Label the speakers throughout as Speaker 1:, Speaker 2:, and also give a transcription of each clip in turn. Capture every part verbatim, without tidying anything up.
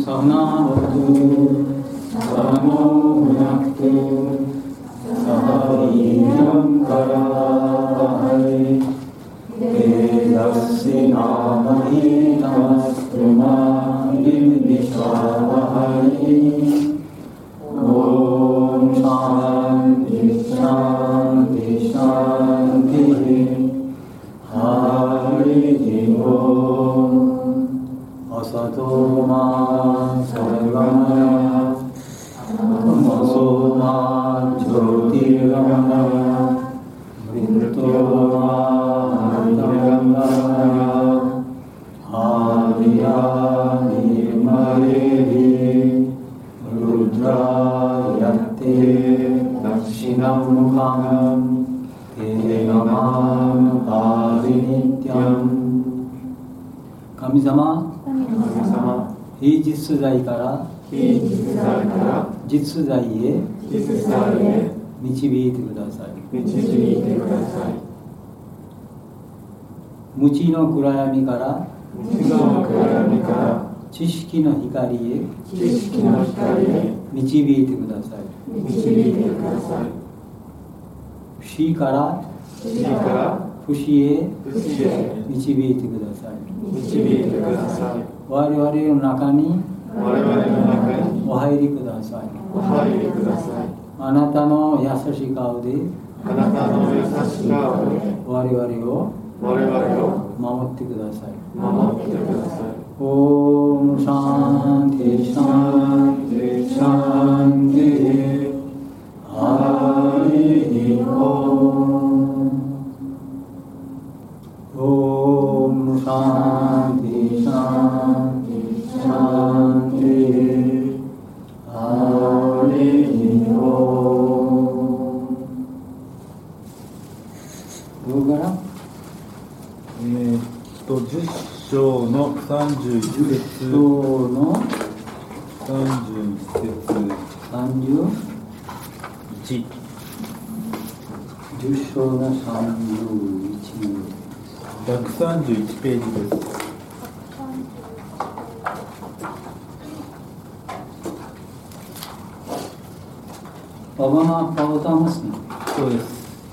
Speaker 1: Sahanavatu Sahano Bhunaktu Sahaviryam Karavahai Tejasvinavadhi Namastu Ma Vishwavahai. Om Shanti Shanti Shanti Hari Om. Asato Ma Sarvamaya Tamaso Ma Jyotirgamaya Mrityo Ma Amargamaya Adya Nirmayehi Rudra Yate Dakshinam Mukham Te Namam Adinityam. 神様、非実在から実在へ導いてください。無知の暗闇から知識の光へ導いてください。不思から不思へ導いてください。我々の中にお入りください。あなたの優しい顔で我々を守ってください。オームシャンティシャンティシャンティハリオム。オームシャンティシャンティシャンティハリオム。どうかな？
Speaker 2: えーっとじゅっ章のさんじゅういち節
Speaker 1: 章の
Speaker 2: さんじゅういち節
Speaker 1: さんじゅういちじゅっ章のさんじゅういち
Speaker 2: ひゃくさんじゅういちページです。
Speaker 1: ババがパウターますね。
Speaker 2: そうです。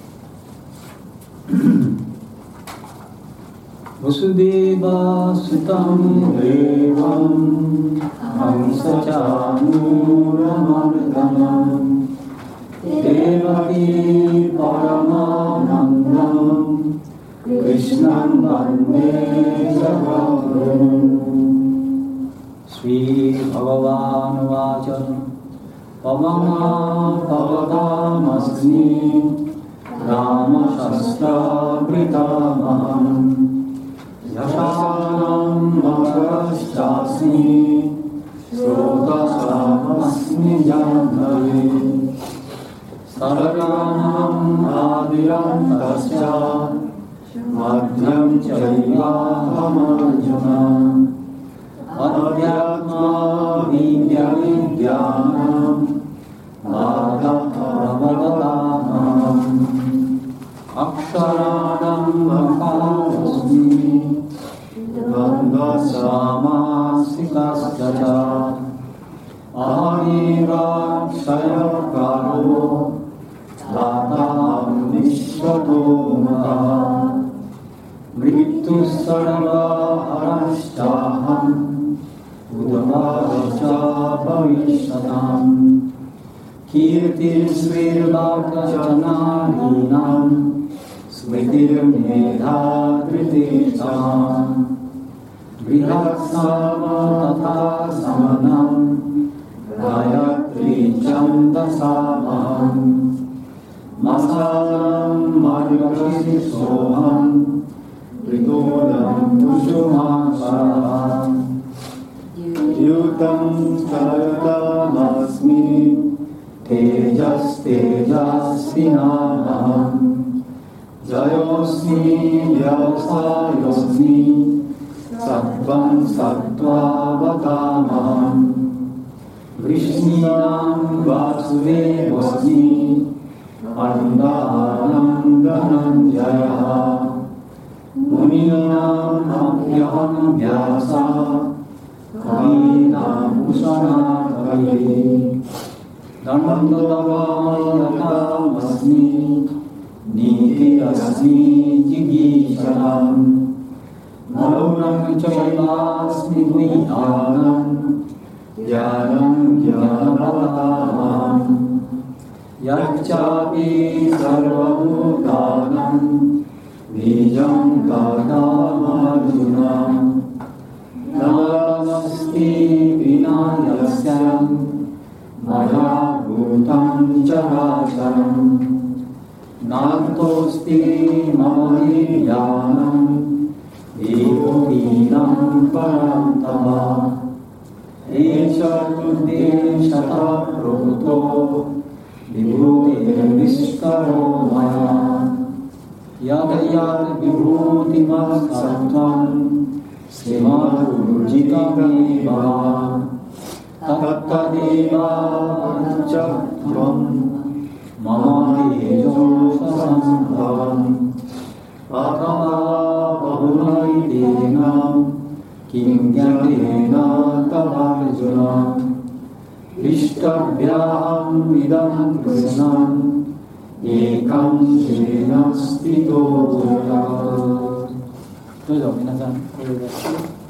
Speaker 1: ヴァスデーバースタムデーバンハンサチャムラマルダナンデーバティパラマナンダンクリシナンバンデーザガブルンスリーバガワーナワーチャンパママパバタマスニラマシャスタブリタマンヤシャナンマガシャスニスロタシャマスニジャンナリサラガナンアディランタシャマディヤンチャイワハマジュナアディアマビディアビディアナマダタラマダタナアクシャラナンマカロスニガンガサマシカスタチャアハリラクシャヤカロラタンビシャトマカムリトゥサラバアラシタハンウダバシャバイシャタンキルティスヴィルバカシャナリナンスヴィティルメダトリティサンヴィラッサマタタサマナンガヤトリチャンダサマンマサランマリガシソハンリトランプシュマサランユタンサラヤタマスミテジャステジャスティナマンジャヨスニヤオサヨスニサッバンサットワバタマンヴリシニナンバスデボスニアンダーナンダナンジャヤムニナンマキヤンビャサカミナン Kusana-kari Dandodavayatamasmi Niti-asmi Jigishanam Maunam Chayasmi Dviyanam Jnanam Jnanavatamam Yacchapi Sarvabhutanam Nijam Kartamarjuna Namasthi Vinayasyam Maya Bhutam Characharam Nantosti Mamahiyanam Evotinam Parantama Esha Tuddhe Shata Prabhuto Vibhuti Vishkaro Maya Yad Yad Vibhuti Masattvam Srimad-Urjitami Bhava Tattadeva Panchakram Mama Tejo Sasambhavam Atama Bahulaitena Kim Gyatena Tavarjuna Ishtabhyam Vidam Krishnam Ekam Shrina Stito Jaya どうぞ皆さんお願いします。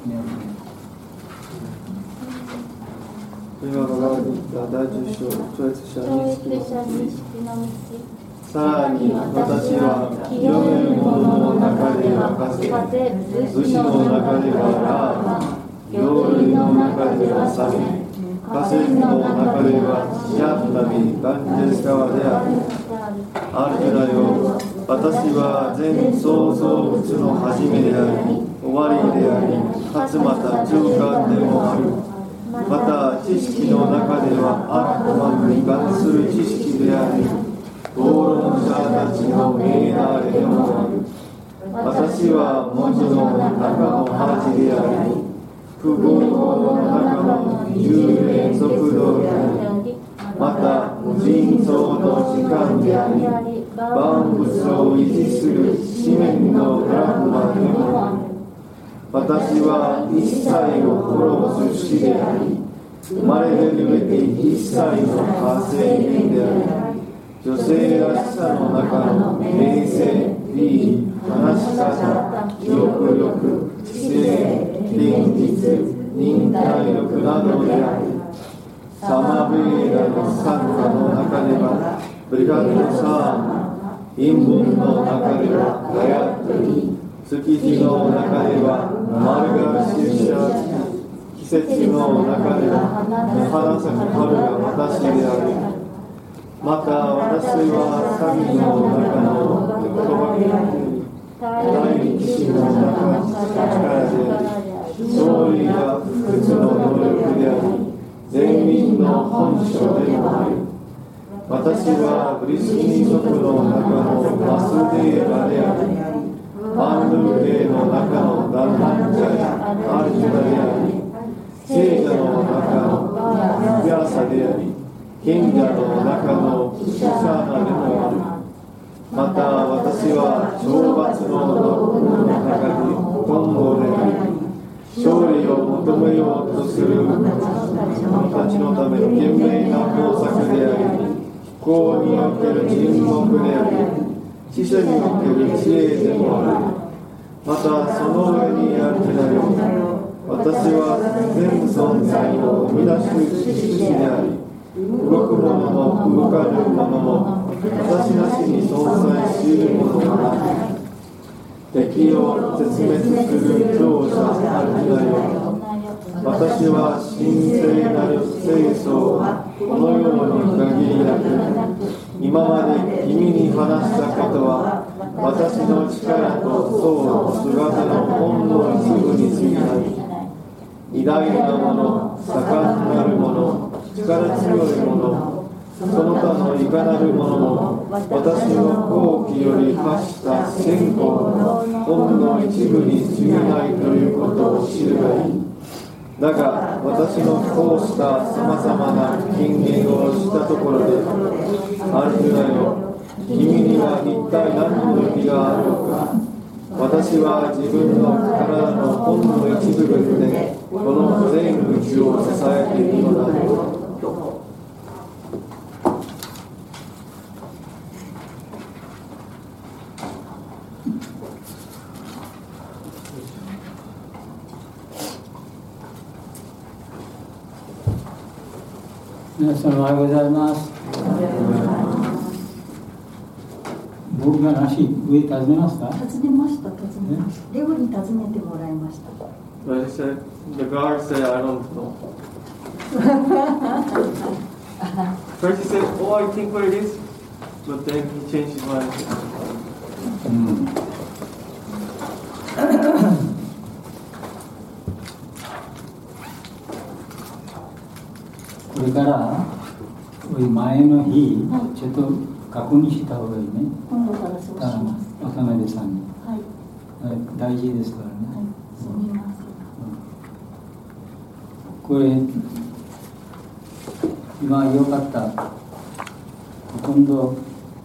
Speaker 3: 今のがだいじゅっ章超越者認識の道。さらに私は清める者の中では風、武士の中ではラーマ、行類の中ではサメ、河川の中ではシャッタビ、ガンジェス川である。アルジュナよ、私は全創造物の始めであり、終わりであり、かつまた中間でもある。また知識の中ではアットマンに関する知識であり、討論者たちの命なれでもある。私は文字の中の恥であり、不合法の中の十連続動であり、また無尽蔵の時間であり、万物を維持する紙面のブラフマでもある。私は一切を殺す死であり、生まれるべき一切の火星人であり、女性らしさの中の名声、美意、話し方、記憶力、知性、現実、忍耐力などであり、サマベーダのサンタの中ではブリハットサーマ、陰文の中ではガヤットリ、築地の中ではマルガシュシャチ、季節の中では花咲く春が私である。また私は詐欺の中の言葉であり、大力士の中の力であり、勝利が不屈の能力であり、全民の本性でもある。私はブリスニ族の中のマスデーバであり、マンドゥレーの中のダンナンジャやアルジュナであり、聖者の中のビャーサであり、賢者の中のキシャーナでもある。また私は懲罰の道具の中に本語であり、勝利を求めようとする者たちのための賢明な工作であり、飛行における沈黙であり、知者における知恵でもある。またその上にあるなよ、私は全存在を生み出す知識であり、動くものも動かぬものも私なしに存在し得るものがない。敵を絶滅する強者あるなよ、私は神聖なる聖書をこのように限りなく、今まで君に話したことは私の力と層姿のほんの一部に過ぎない。偉大なもの、盛んなるもの、力強いもの、その他のいかなるものも私の好奇より発した線香のほんの一部に過ぎないということを知るがいい。だが私のこうしたさまざまな権限をしたところで、アルジュナよ、君には一体何の意があるのか。私は自分の体のほんの一部分でこの全宇宙を支えている。
Speaker 1: 皆さんおはようございます。僕がなし上訪ねました。
Speaker 4: 訪ねました。訪ねました。レオに訪ねてもらいました。
Speaker 3: But he said, the guard said, I don't know. First he said, oh, I think where it is. But then he changed his mind.
Speaker 1: うん、これから前の日、はい、ちょっと確認した方がいいね。
Speaker 4: 今度からそうします。
Speaker 1: 渡辺さんに、
Speaker 4: はい、
Speaker 1: 大事ですからね。
Speaker 4: はい、すみません。
Speaker 1: これ今良かった。ほとんど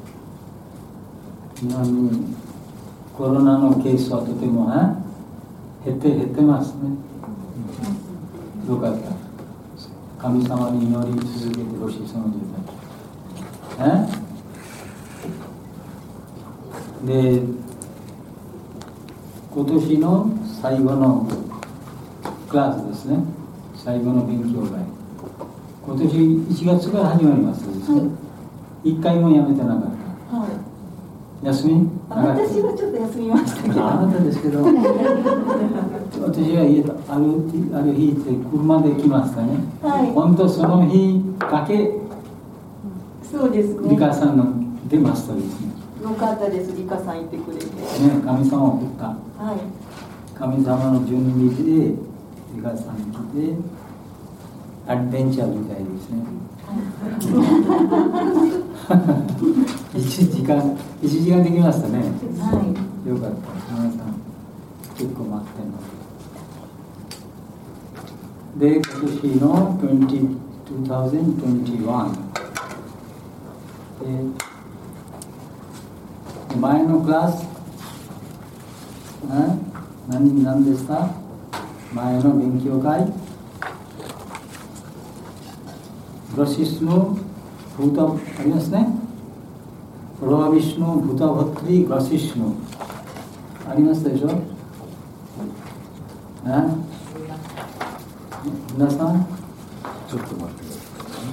Speaker 1: 日本にコロナのケースはとても減って減ってますね。良かった。神様に祈り続けてほしい、その状態。で、今年の最後のクラスですね。最後の勉強会。今年いちがつから始まりますですね。はい、いっかいもやめてなかった。はい、休み？
Speaker 4: 私はちょっと休みましたけど。
Speaker 1: あなたですけど、私は家あるある日って車で来ましたね。はい。本当その日だけ。
Speaker 4: そうですね。
Speaker 1: リカさんの出ましたですね。
Speaker 4: よかったです。リカさん行ってくれて。ね、
Speaker 1: 神様を送った。はい。神様の準備でリカさん来てアドベンチャーみたいですね。一時間一時間できましたね。はい。よかった。皆さん結構待ってます。で、今年のにせんにじゅういちで前のクラス、何何でした？前の勉強会。ブラシスのブータありますね。プロアビシュのブータバットリーグラシシュのありましたでしょ。あ皆さん
Speaker 2: ちょっと待ってくださ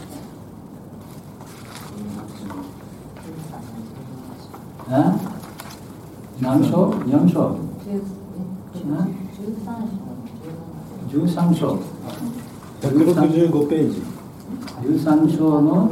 Speaker 2: い。
Speaker 1: あ何章？四章？十三章。
Speaker 2: ひゃくろくじゅうごページ。
Speaker 1: じゅうさん章の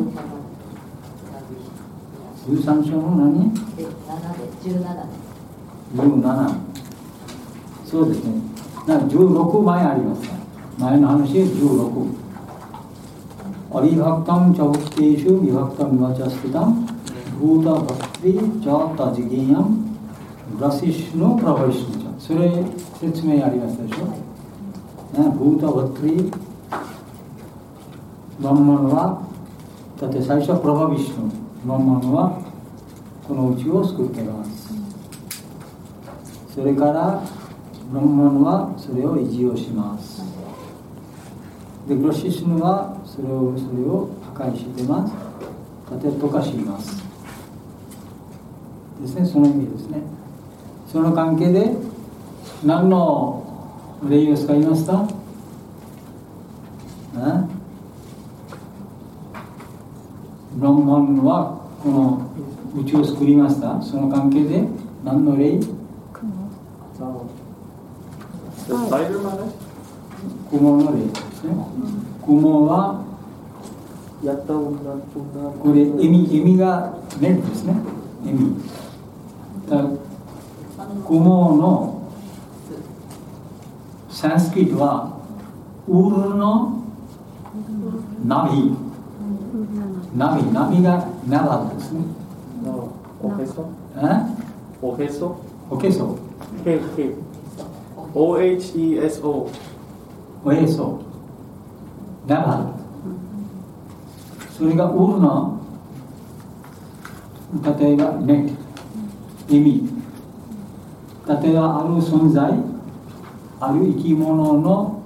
Speaker 1: じゅうさん章の何？じゅうなな。じゅうなな。そうですね。なんかじゅうろくまいありますか。前の話でじゅうろく。アリバクタムチャブテーシュビバクタムワチャステタムブータバクテリジャータジギヤムブラシシュのプラバリシュチャ。それ説明ありますでしょ。ね、ブータバクテリブランマンはだって最初はプラバビシュのブランマンはこの宇宙を救っています。それからブランマンはそれを維持をします。でグラシスヌはそれをそれを破壊しています。だって溶かしますですね。その意味ですね。その関係で何の例を使いました？ブランマンはこの宇宙を作りました。その関係で何の例？雲の例ですね。雲は
Speaker 3: やった女
Speaker 1: これ意味意味がねですね。意味。だ雲のサンスクリットはウールのナビ。ナビ、ナビがナバですね。
Speaker 3: おへそ？おへそ？
Speaker 1: おへそ。
Speaker 3: へ、へ。オーエイチイーエスオー。
Speaker 1: おへそ。ナバ。それがウールの、例えばネット、意味。例えばある存在、ある生き物の、も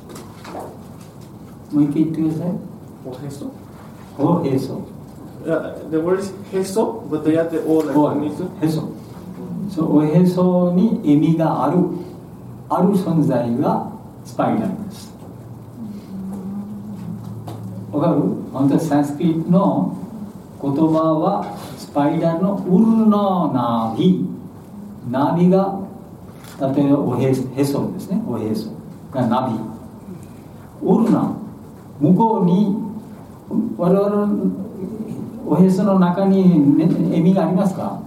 Speaker 1: う一回言ってください。
Speaker 3: おへそ？
Speaker 1: おへそ。
Speaker 3: Yeah, the word is へそ but they have the O like
Speaker 1: おへそ。そう、おへそに意味がある、ある存在がスパイラルです。 わかる？本当はサンスクリットの言葉はスパイダーのウルのナビ、ナビが例えばおへそですね、おへそがナビ、ウルナ、向こうに我々のおへその中に、ね、エミがありますか？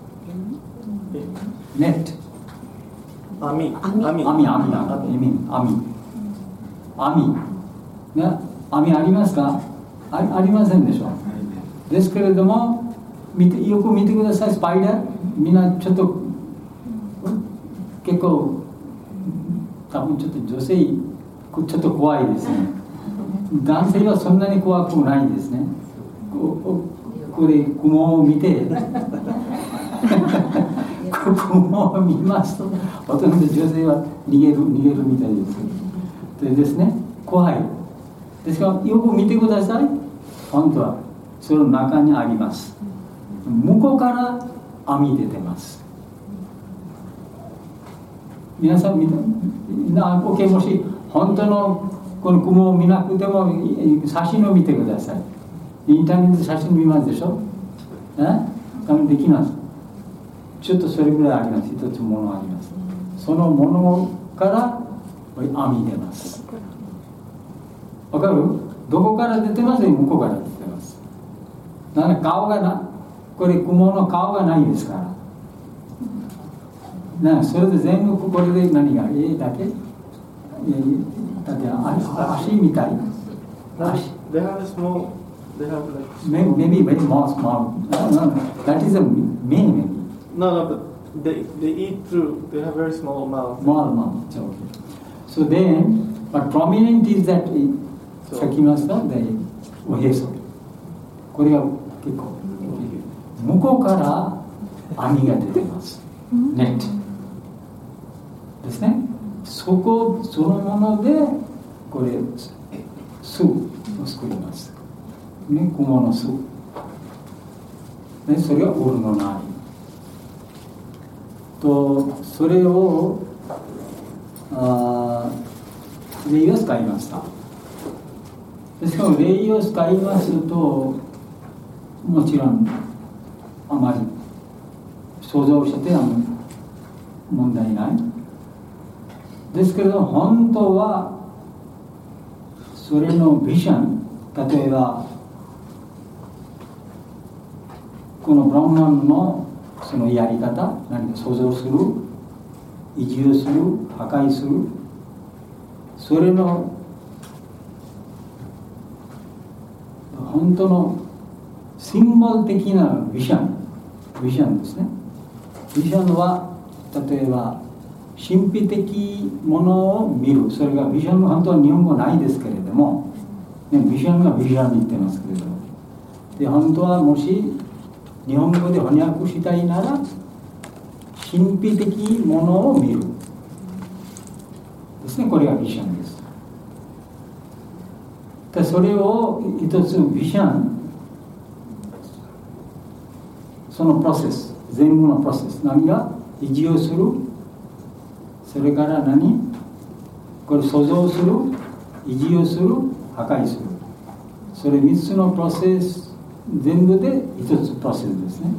Speaker 1: ネット、
Speaker 3: 網、
Speaker 1: 網、網、網、網、網、網、ね、網ありますか？あ、ありませんでしょ。ですけれども、見てよく見てください。スパイダー、みんなちょっと結構多分ちょっと女性ちょっと怖いですね。男性はそんなに怖くないですね。こ, これ雲を見て雲を見ますとほとんど女性は逃げる逃げるみたいです。でですね、怖いですからよく見てください。本当はその中にあります。向こうから網出てます。皆さんみんな OK、 もし本当のこの雲を見なくても写真を見てください。インターネットで写真見ますでしょ。え多分できます。ちょっとそれぐらいあります。一つものあります。そのものから網出ます。わかる？どこから出てます？向こうから出てます。だから顔がな、これ雲の顔がないですから。なそれで全部これで何がえだけ、えだって足みたい。足。
Speaker 3: They have a small, they have like
Speaker 1: maybe, maybe very small, small. No, no, that is a main maybe.
Speaker 3: No, no, but they they eat through. They have very small mouth.
Speaker 1: Small mouth. Okay. So then, but prominent is that さっき言いましたね、おへそ。これが結構向こうから網が出てます。ネットですね。そこそのものでこれ巣を作ります。ね、雲の巣。ね、それがオルノナーリ。とそれをあレイを使いました。ですからレイを使いますともちろんあまり想像しては問題ないですけれど、本当はそれのビジョン、例えばこのブランマンのそのやり方、何か想像する、移住する、破壊する、それの本当のシンボル的なビジョン、ビジョンですね。ビジョンは例えば神秘的ものを見る、それがビジョンは本当は日本語ないですけれども、ね、ビジョンがビジョンに言ってますけれども、で本当はもし日本語で翻訳したいなら神秘的ものを見るですね。これがビジョンです。でそれを一つビジョン、そのプロセス、全部のプロセス、何が維持をする、それから何これ想像する、維持をする、破壊する、それみっつのプロセス全部で一つプロセスですね。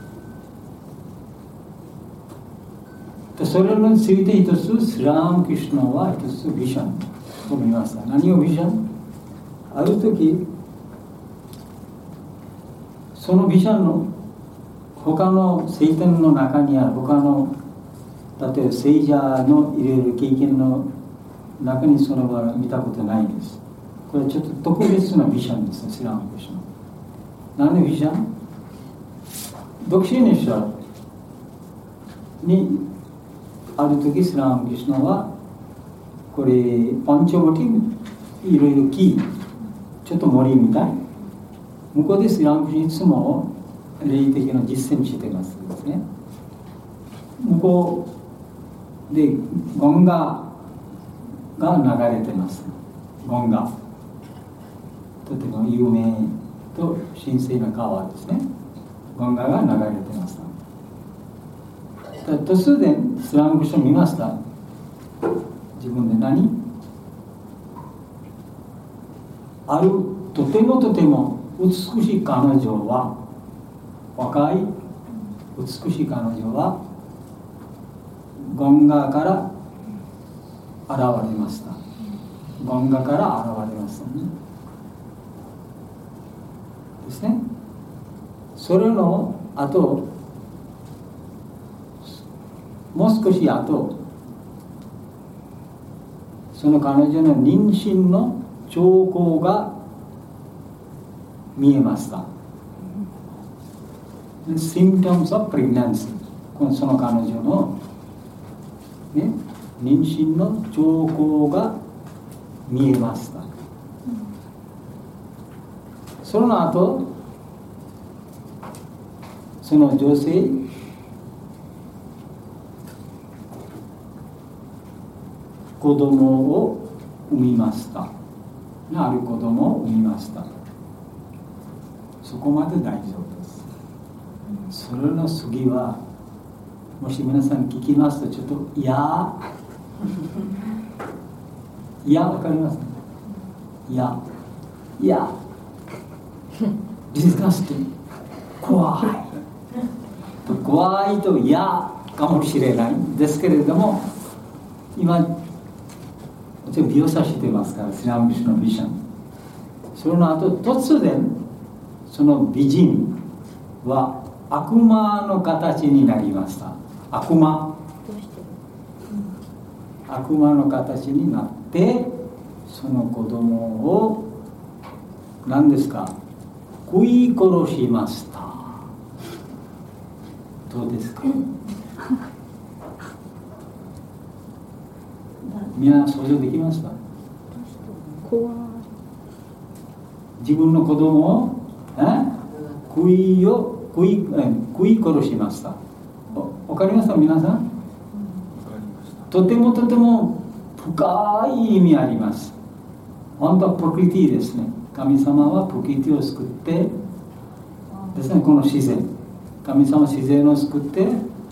Speaker 1: でそれについて一つスラーム・クリシュナは一つビジョンを見ました。何をビジョン？ある時そのビジョンの他の聖典の中にある他の例えば聖者のいろいろ経験の中にそれは見たことないです。これちょっと特別なビジョンですね、スラーム・クリシュナ。何のビジョン？独身の人にある時スラーム・クリシュナはこれパンチョボティいろいろ木、ちょっと森みたい、向こうでスラーム・クリシュナいつも霊的な実践してますですね。向こうでゴンガが流れてます。ゴンガとても有名と神聖な川ですね。ゴンガが流れてます。突然スラム・クリシュナ見ました。自分で何あるとてもとても美しい彼女は、若い美しい彼女はゴンガから現れました。ゴンガから現れましたね。ですね。それの後、もう少し後、その彼女の妊娠の兆候が見えました。Symptoms of pregnancy。その彼女の、ね、妊娠の兆候が見えました。その後、その女性、子供を産みました。ある子供を産みました。そこまで大丈夫です。それの次は、もし皆さん聞きますと、ちょっと、いやいや、わかりますか？いや、いや、ディスカスティング、怖い。怖いと嫌かもしれないんですけれども、今、描写してますから、スリラムのビジョン。その後、突然、その美人は悪魔の形になりました。悪魔。悪魔の形になって、その子供を、何ですか、食い殺しました。どうですか？みんな想像できますか？
Speaker 5: 怖い。
Speaker 1: 自分の子供を食いを食い食い殺しました。わかりますか皆さん？とてもとても深い意味あります。本当はプロクリティですね。神様はプロクリティを救ってですね、この自然、神様は自然を救って、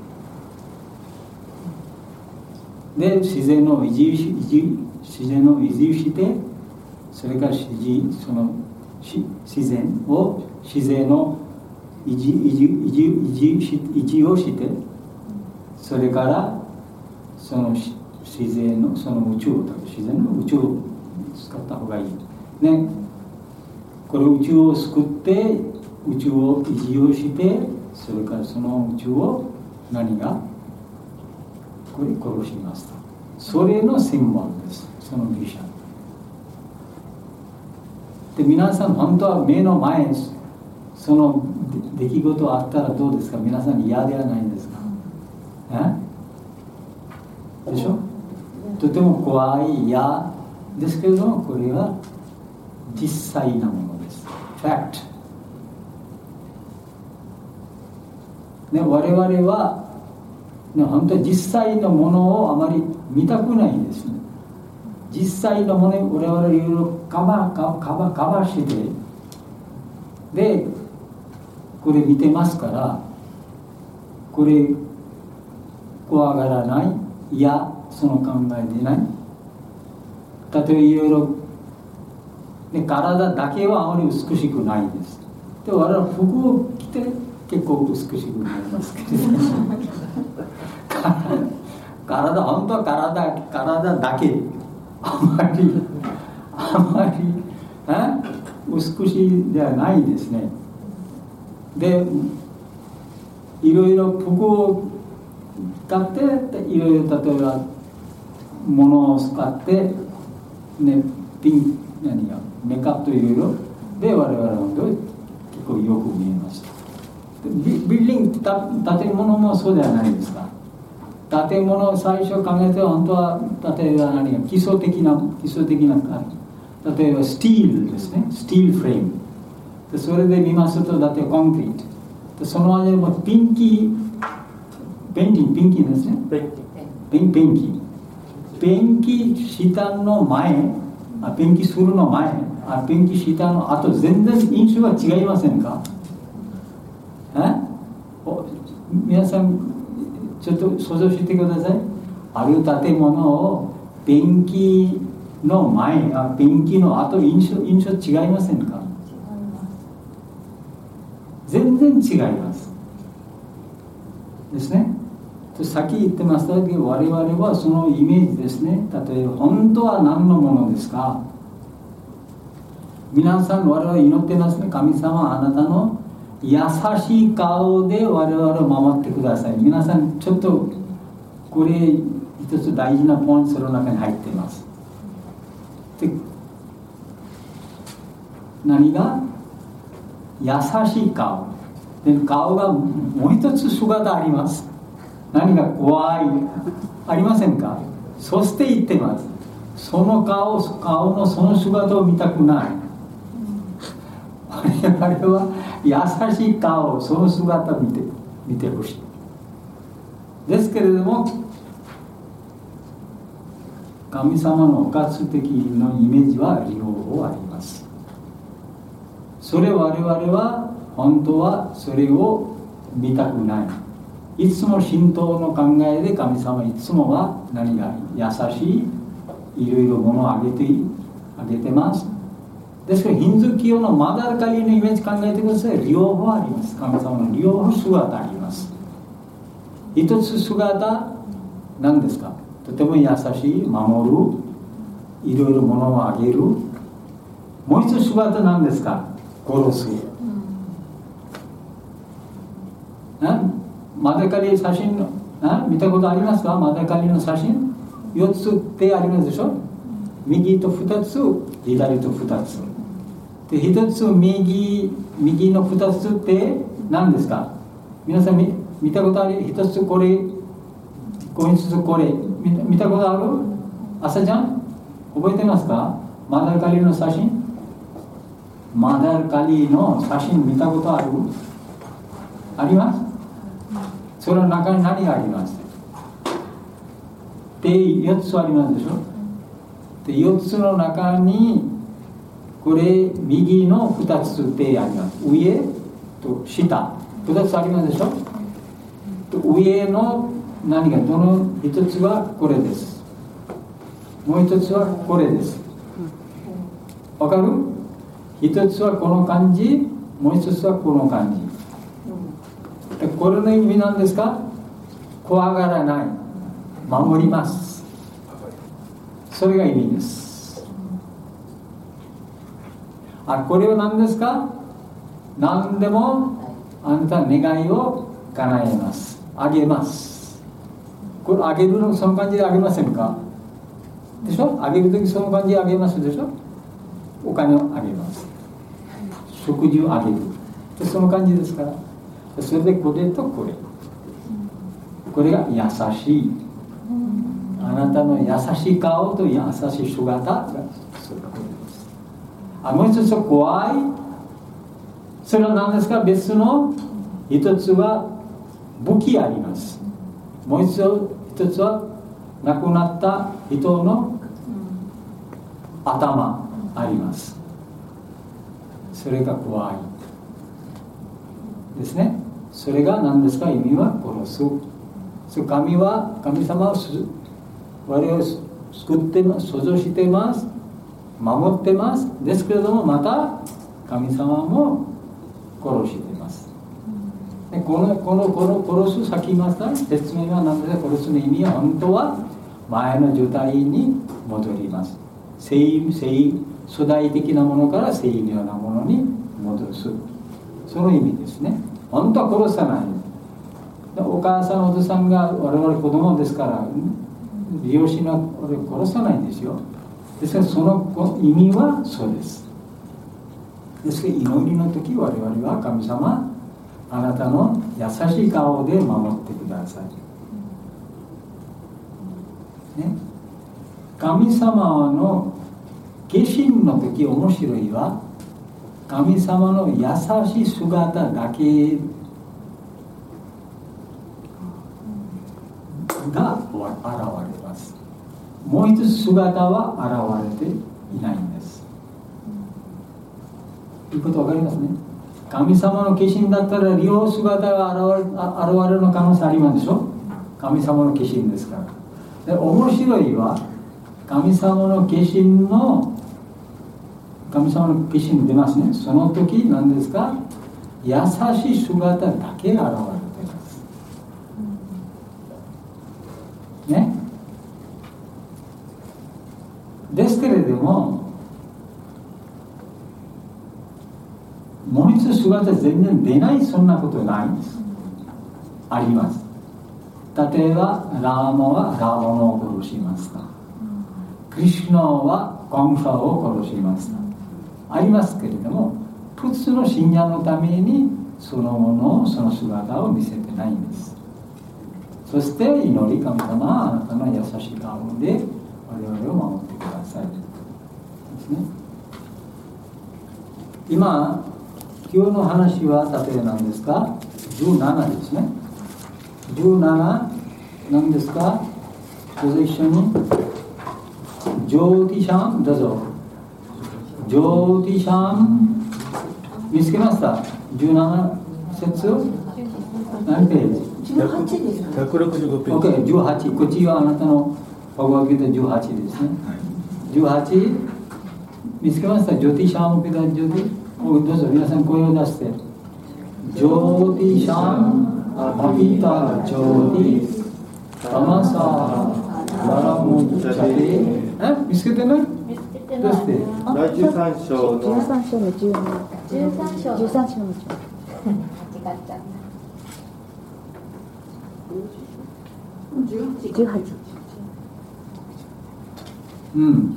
Speaker 1: で自然を維持し維持自然を維持して、それから自その自然を自然の維持維持維持維持し維持をして、それからその自然のその宇宙を自然の宇宙を使った方がいいね。これ宇宙を救って宇宙を維持をして、それからその宇宙を何がこれ殺しました。それのシンボルです。そのビジョンで、皆さん本当は目の前にその出来事があったらどうですか？皆さん嫌ではないんですか？えでしょ？とても怖い嫌ですけれども、これは実際なものです。ファクト、ね、我々は、ね、本当に実際のものをあまり見たくないんですね。実際のものを我々いろいろカバーカバーカバーしてでこれ見てますから、これ怖がらない、いやその考えでない。例えばいろいろ、ね、体だけはあまり美しくないです。で我々服を着て結構美しくなりますけれど体本当は体体だけあまりあまりえ美しいではないですね。でいろいろ服を使っていろいろ例えば物を使ってね、ピン何やメカットいろいろで我々は本当に結構よく見えました。ビ, ビルディング建物もそうではないですか。建物を最初考えて本当は例えば何や基礎的な基礎的な例えばスティールですね、スティールフレームで、それで見ますとだってコンクリートで、その間にもピンキーペンキピンキーですね、ペンペンキペンキ下の前あペンキするの前あペンキ下の後全然印象は違いませんか？えお皆さんちょっと想像してください。ある建物をペンキの前、あペンキの後、印象、印象違いませんか？全然違いますですね。さっき言ってましたけど、我々はそのイメージですね。例えば本当は何のものですか？皆さん、我々祈ってますね。神様、あなたの優しい顔で我々を守ってください。皆さん、ちょっとこれ一つ大事なポイントの中に入っています。で、何が優しい顔で、顔がもう一つ姿あります。何が怖いありませんか？そして言ってます。その顔、顔のその姿を見たくない。我々は優しい顔、その姿を見て見てほしい。ですけれども、神様のおかつ的のイメージは両方あります。それ我々は本当はそれを見たくない。いつも神道の考えで神様いつもは何が優しい、いろいろものをあげてあげてます。ですからヒンズー教のマダルカリのイメージ考えてください。両方あります。神様の両方姿あります。一つ姿何ですか？とても優しい、守る、いろいろものをあげる。もう一つ姿何ですか？殺す。マダカリ写真の見たことありますか？マダカリの写真よっつ手ありますでしょ。右とふたつ、左とふたつで、ひとつ右右のふたつって何ですか？皆さん 見, 見たことある？ひとつこれ、こいつこれ 見, 見たことある？朝ちゃん覚えてますか？マダルカリの写真、マダルカリの写真見たことある？あります？その中に何があります？手よっつありますでしょ。でよっつの中にこれ右のふたつ手あります。上と下ふたつありますでしょ。上の何がどのひとつはこれです。もう一つはこれです。わかる？一つはこの感じ、もう一つはこの感じ。でこれの意味なんですか？怖がらない、守ります。それが意味です。あ、これは何ですか？何でもあなた願いを叶えます。あげます。これあげるのその感じであげませんか？でしょ。あげるときその感じであげますでしょ。お金をあげます。食事をあげるで、その感じですから。それでこれとこれ、これが優しい、あなたの優しい顔と優しい姿がそれがこれです。あ、もう一つは怖い。それは何ですか？別の一つは武器あります。もう一つ一つは亡くなった人の頭あります。それが怖いですね。それが何ですか？意味は殺す。神は神様は我々を救ってます、創造してます、守ってます。ですけれども、また神様も殺しています。でこのこのこの殺す、さっき言いました説明は何ですか？殺すの意味は本当は前の状態に戻ります。生生初代的なものから生妙なものに戻す、その意味ですね。本当は殺さない。お母さんお父さんが我々子供ですから利用しなくて殺さないんですよ。ですからその意味はそうです。ですから祈りの時我々は神様、あなたの優しい顔で守ってください、ね、神様の化身の時面白いは神様の優しい姿だけが現れます。もう一つ姿は現れていないんです。ということわかりますね。神様の化身だったら両姿が現れ、現れるの可能性ありますでしょ。神様の化身ですから。で面白いは神様の化身の神様の化身出ますね。その時何ですか、優しい姿だけ現れていますね。ですけれどももう一つ姿全然出ない、そんなことないんです。あります。例えばラーマはラーマノを殺しますか、クリシュナはコンシャを殺しますか、ありますけれども、普通の信者のためにそのものをその姿を見せてないんです。そして祈り、神様あなたの優しい顔で我々を守ってくださいですね。今今日の話は例え何ですか、じゅうななですね。じゅうなな何ですか、どうぞ一緒に。ジョーティシャン、どうぞ。ジョーティシャン見つけました。じゅうなな節何ページ？
Speaker 4: じゅうはちです。
Speaker 2: ひゃくろくじゅうごページ。
Speaker 1: OK、じゅうはち、こっちはあなたのバガバギータじゅうはちですね。じゅうはち見つけました。ジョーティシャンペダジョーティ、どうぞ皆さん声を出して。ジョーティシャンアピタジョーティタマサバラムチャテ、え見つけてない？
Speaker 5: 見つけて
Speaker 1: どうして？
Speaker 3: 第十三章の
Speaker 5: じゅうさん章のじゅうなな、
Speaker 6: じゅうさん章
Speaker 5: じゅうさん章のじゅうなな、
Speaker 6: 間違っちゃった。
Speaker 5: じゅうはち。
Speaker 1: うん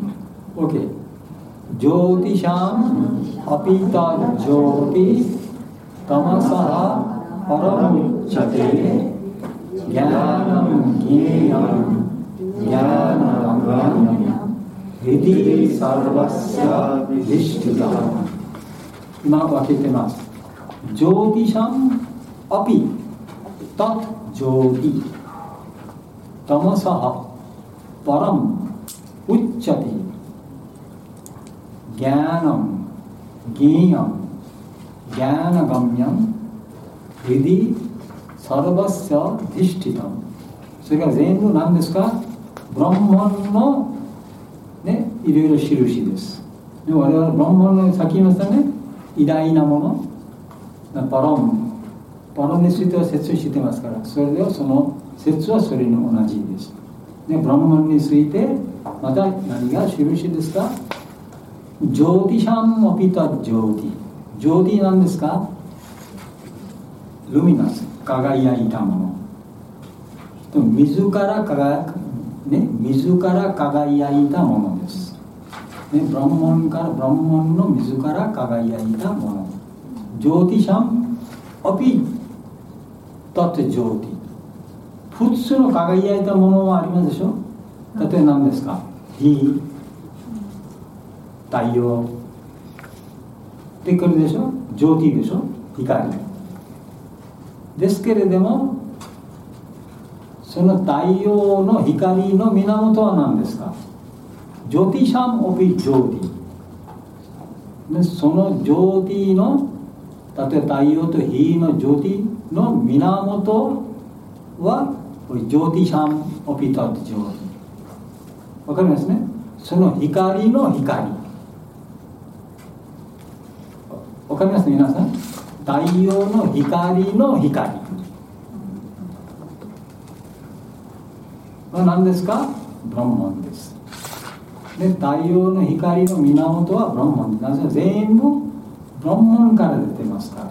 Speaker 1: 、OK。ジョーティシャンアピタジョーティタマサハパラムチャテギャーナムギーヤムギャーナムガンヤムエディサルバッシャビシティダ。今分けてます。ジョーティシャンアピタジョーティタマサハパラムウッチャティギャーナムギーヤムギャーナガムヤムエディサルバッシャディシティタム。それが全部何ですか、ブランマンのね、いろいろ印です。で我々ブランマンのさっき言いましたね、偉大なものパロンパロンについては説明してますから、それではその説はそれに同じです。でブランマンについてまた何が印ですか、ジョーティシャンのピタジョーティ、ジョーティなんですか、ルミナス、輝いたもの、水から輝く、ね、水から輝いたものです、ね、ブランモンからブランモンの水から輝いたもの、ジョーティシャンアピタテジョーティ、普通の輝いたものはありますでしょ。例えば何ですか、火、太陽で来るでしょ、ジョーティでしょ、光ですけれども、その太陽の光の源は何ですか、ジョーティシャンオピジョーティで、そのジョーティの例えば太陽と火のジョーティの源はジョーティシャンオピタテジョーティ、わかりますね。その光の光、わかります皆さん、太陽の光の光は何ですか、ブランマンです。で太陽の光の源はブランマン、なぜ全部ブランマンから出てますから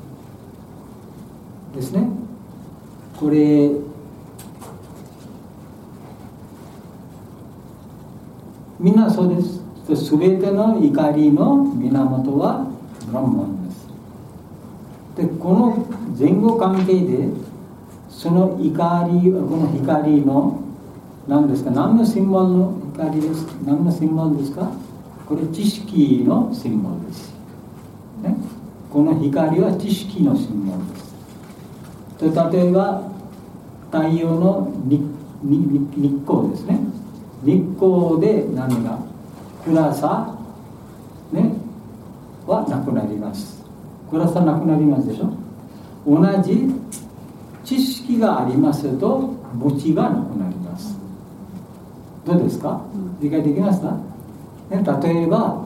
Speaker 1: ですね。これみんなそうです。すべての光の源はブランマンです。でこの前後関係でその光、この光の何ですか、何のシンボルの光ですか、何のシンボルですか、これ知識のシンボルです、ね、この光は知識のシンボルです。で例えば太陽の 日, 日, 日光ですね、日光で何が暗さ、ね、はなくなります。暗さなくなりますでしょ。同じ知識がありますと無知がなくなります。 どうですか？理解できますか？ね、例えば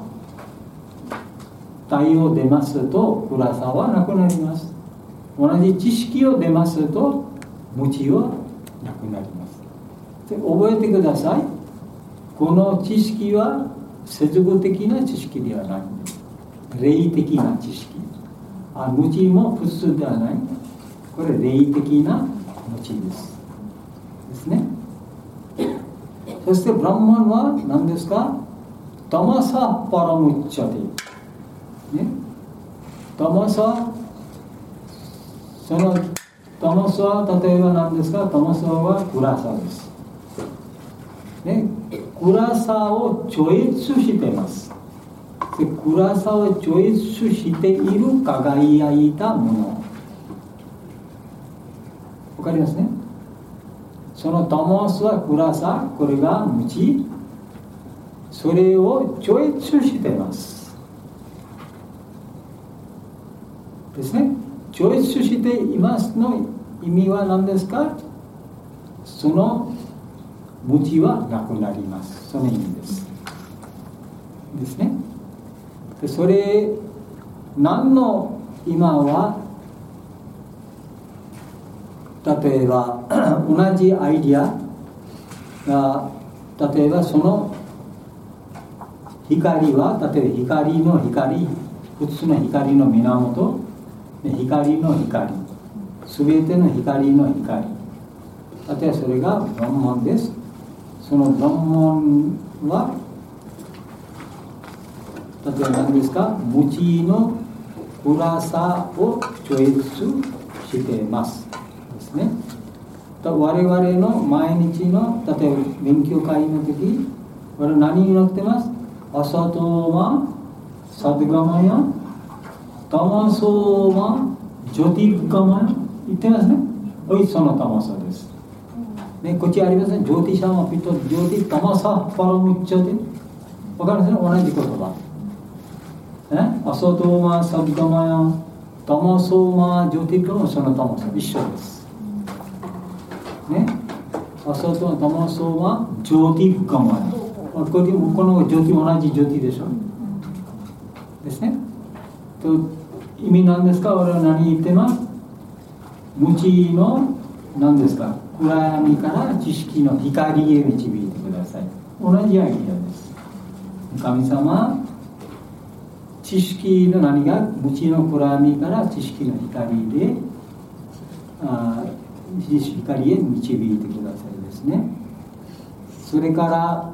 Speaker 1: 太陽出ますと暗さはなくなります。同じ知識を出ますと無知はなくなります。で、覚えてください。この知識は世俗的な知識ではないんです。霊的な知識。あ、無知も普通ではない。これ霊的な無知です。ですね。そしてブランマンは何ですか？タマサパラムッチャティ。ね。タマサ、そのタマサは例えば何ですか？タマサは暗さです。ね。暗さを超越しています。で、暗さを超越している輝いたもの。わかりますね？そのタマスは暗さ、これが無知、それを超越しています。ですね。超越していますの意味は何ですか？その無知はなくなります。その意味です。ですね。で、それ何の今は例えば同じアイディアが例えばその光は例えば光の光、普通の光の源、光の光、すべての光の光、例えばそれがブランマンです。そのブランマンは例えば何ですか？無知の暗さを超越していますですね。我々の毎日の例えば勉強会の時、我々何に祈ってます？アサトマサドガマヤタマソマジョティガマヤ言ってますね。おい、そのタマサです。ね、こっちありますね。ジョティシャマピトジョティタマサパラムッチャテ。わかりますね。同じ言葉。アソトマサドガマヤタマソマジョティガマそのタマサ一緒です。ね、アソトマタマソマジョティガマヤ。このジョティ同じジョティでしょ。ですね。と意味なんですか？俺は何言ってます？無知の何ですか？暗闇から知識の光へ導いてください。同じアイディアです。神様、知識の何が無知の暗闇から知識の光であ光へ導いてくださいですね。それから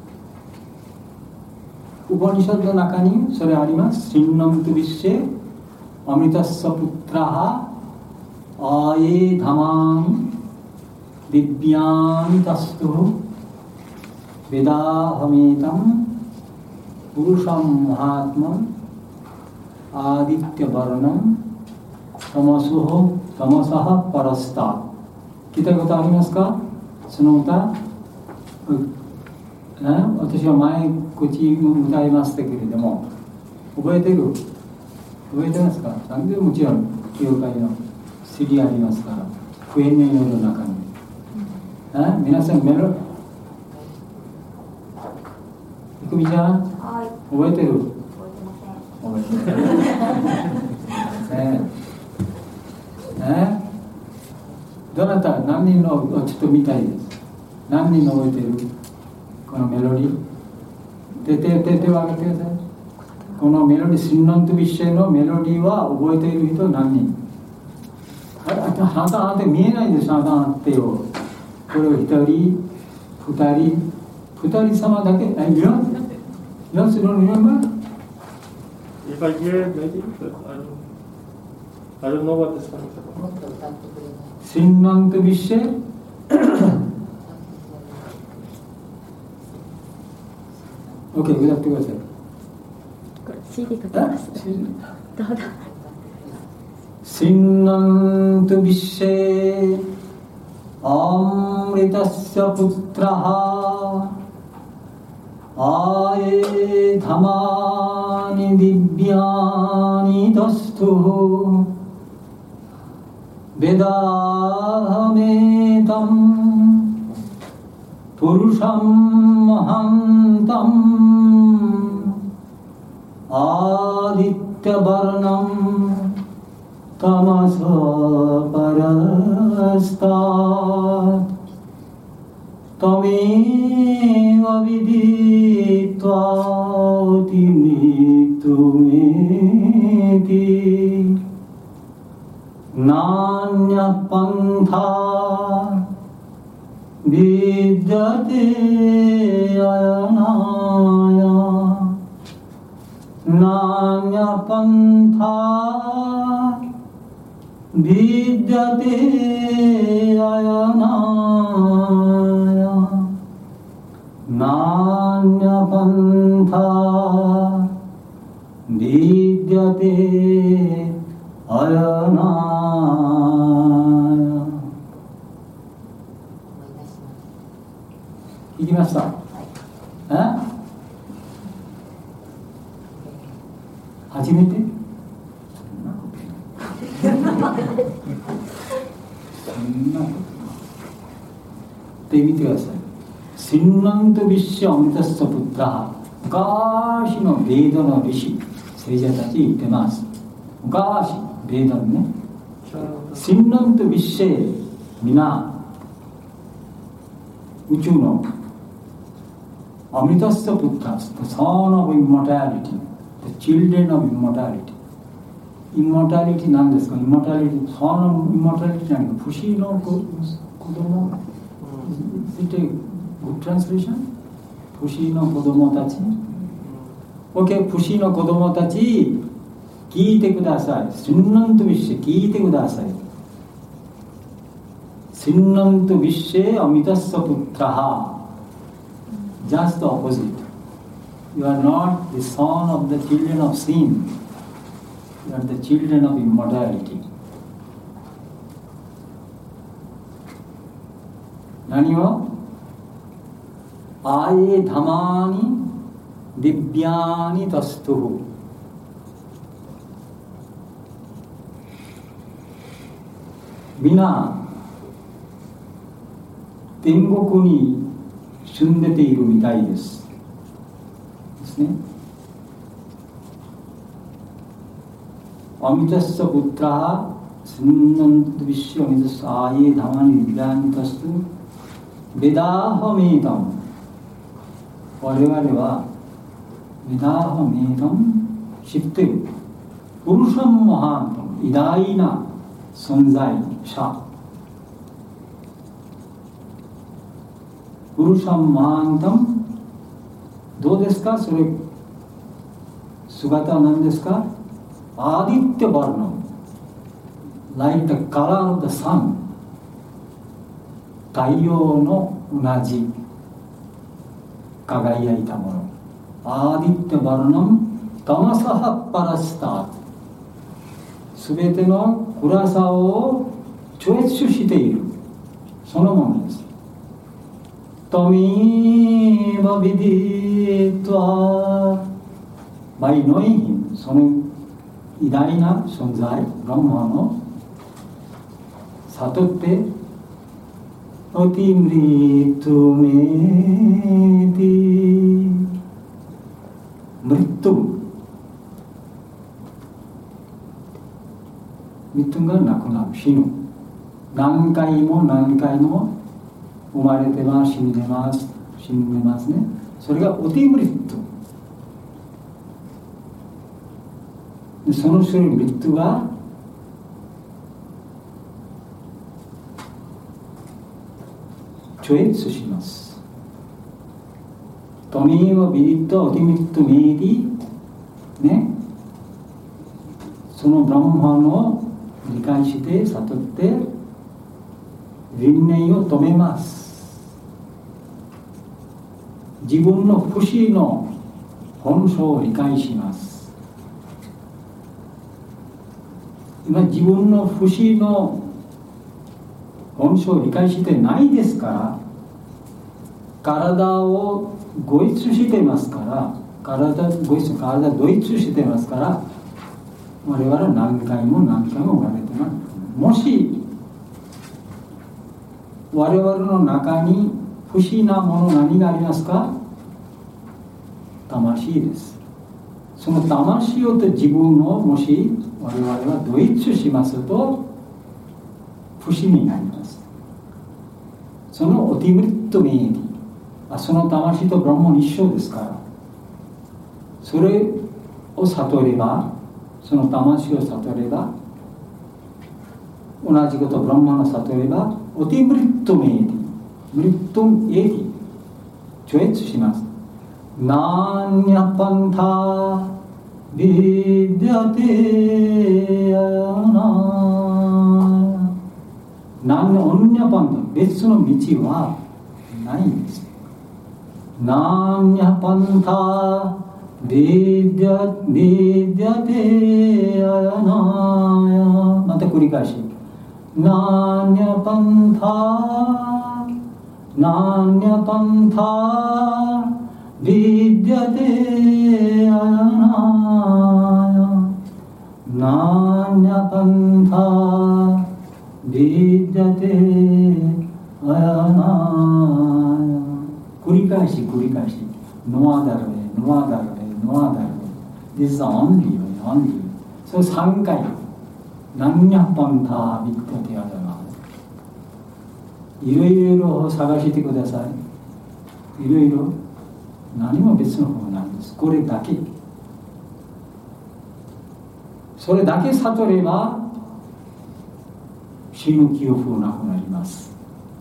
Speaker 1: ウパニシャドの中にそれあります。シンナムトゥビッシェアミタッサプトラハアエダマーニディビアニタストベダハメタムプルシャムマハトマンアディティバラナムタマスホタマサハパラスタ。聞いたことありますか？その歌、私は前口歌いましたけれども、覚えてる？覚えてますか？なんでもちろん教会の知りありますから、クエネの中に。あ、皆さんメロ、いくみちゃん、はい、覚えてる？覚えてません。ねえ、えどなた何人のちょっと見たいです。何人の覚えてる？このメロディー。手手手手を挙げてください。このメロディー、シンナントビッシェのメロディーは覚えている人何人？あなた、あなた、あなた見えないんです。あなた手を。これを一人、二人、二人様だけ。え、いや、いや、そのリメンバー
Speaker 3: ？If I hear maybe, but I don't, I don't know what is coming from.
Speaker 1: シンナントビッシェOK、歌ってください。
Speaker 5: これ シーディー かけます。どうだ。
Speaker 1: シンナントビッシェアムリタスヤプトラハアエタマニディビアニダストベダハメタムトプルシャンマハンタンアディッテバラナンタマサパラスタタメワビディトワティミトメティナニャパンタビダテアヤナヤナニャパンタビダテアヤナヤナニャパンタビダテアヤナヤ。いきました。え？初めて？そんなこと。そんなこと。って見てください。シンナントビッシュアミタスタプッタハ。昔のベーダのリシ、聖者たち言ってます。昔、ベーダのね。シンナントビッシェ、皆、宇宙のAmritasya Putras, the son of immortality, the children of immortality. Immortality なんですか？ Immortality, son of immortality じゃないか。不死の子供。Is it a good translation? 不死の子供たち。OK、不死の子供たち、聞いてください。シンナントビッシェ、聞いてください。シンナントビッシェ、アミタサプトラハ。Just the opposite. You are not the son of the children of sin. You are the children of immortality. 何を？アエダマニディビャーニタストフ。皆天国に住んでているみたいです。ですね。アミタスサプッタハ、スンナントビッシュアミタスアイエダマニビダニタスト、ベダーハメータム。我々はベダーハメータム知っている。ウルシャンマハンタム、偉大な存在者。ウルシャンマーンタム、どうですか？それ姿は何ですか？アディッテバルナム、 like the color of the sun、 太陽の同じ輝いたもの。アディッテバルナムタマサハパラスター、すべての暗さを超越しているそのものです。トミーバビディトワバイノイヒン、その偉大な存在ブランマの悟ってオティムリトメディムリットム、ミットがなくなる、死ぬ。何回も何回も生まれてます、死んでます、死んでますね。それがオティムリット。でその種類リットが超越します。トミーはビリット、オティミリットメイディね、そのブランマの理解して悟って輪廻を止めます。自分の不死の本性を理解します。今自分の不死の本性を理解してないですから、体をご一してますから、体ご一体同一してますから、我々は何回も何回も生まれてます。もし我々の中に不思議なもの何がありますか？魂です。その魂をと自分をもし我々は同一しますと不思議になります。そのオティムリットメイディ、その魂とブランマン一緒ですから、それを悟れば、その魂を悟れば、同じことブランマンを悟れば、オティムリットメイディ、ムリットメイディ、超越します。ナーニャパンタビディアテヤナ、何のオンニャパンタ、別の道はないんです。ナーニャパンタビディアビディアテヤナ、また繰り返し。ナーニャパンタナーニャパンタビディアテヤナ、ナーニャパンタビディアテヤナ、繰り返し繰り返し、ノアダルベノアダルベノアダルベ、 This is only only、 それさんかい、ナーニャパンタビディアテヤナ、いろいろ探してください。いろいろ何も別の方なんです。これだけ、それだけ悟れば死ぬ記憶がなくなります。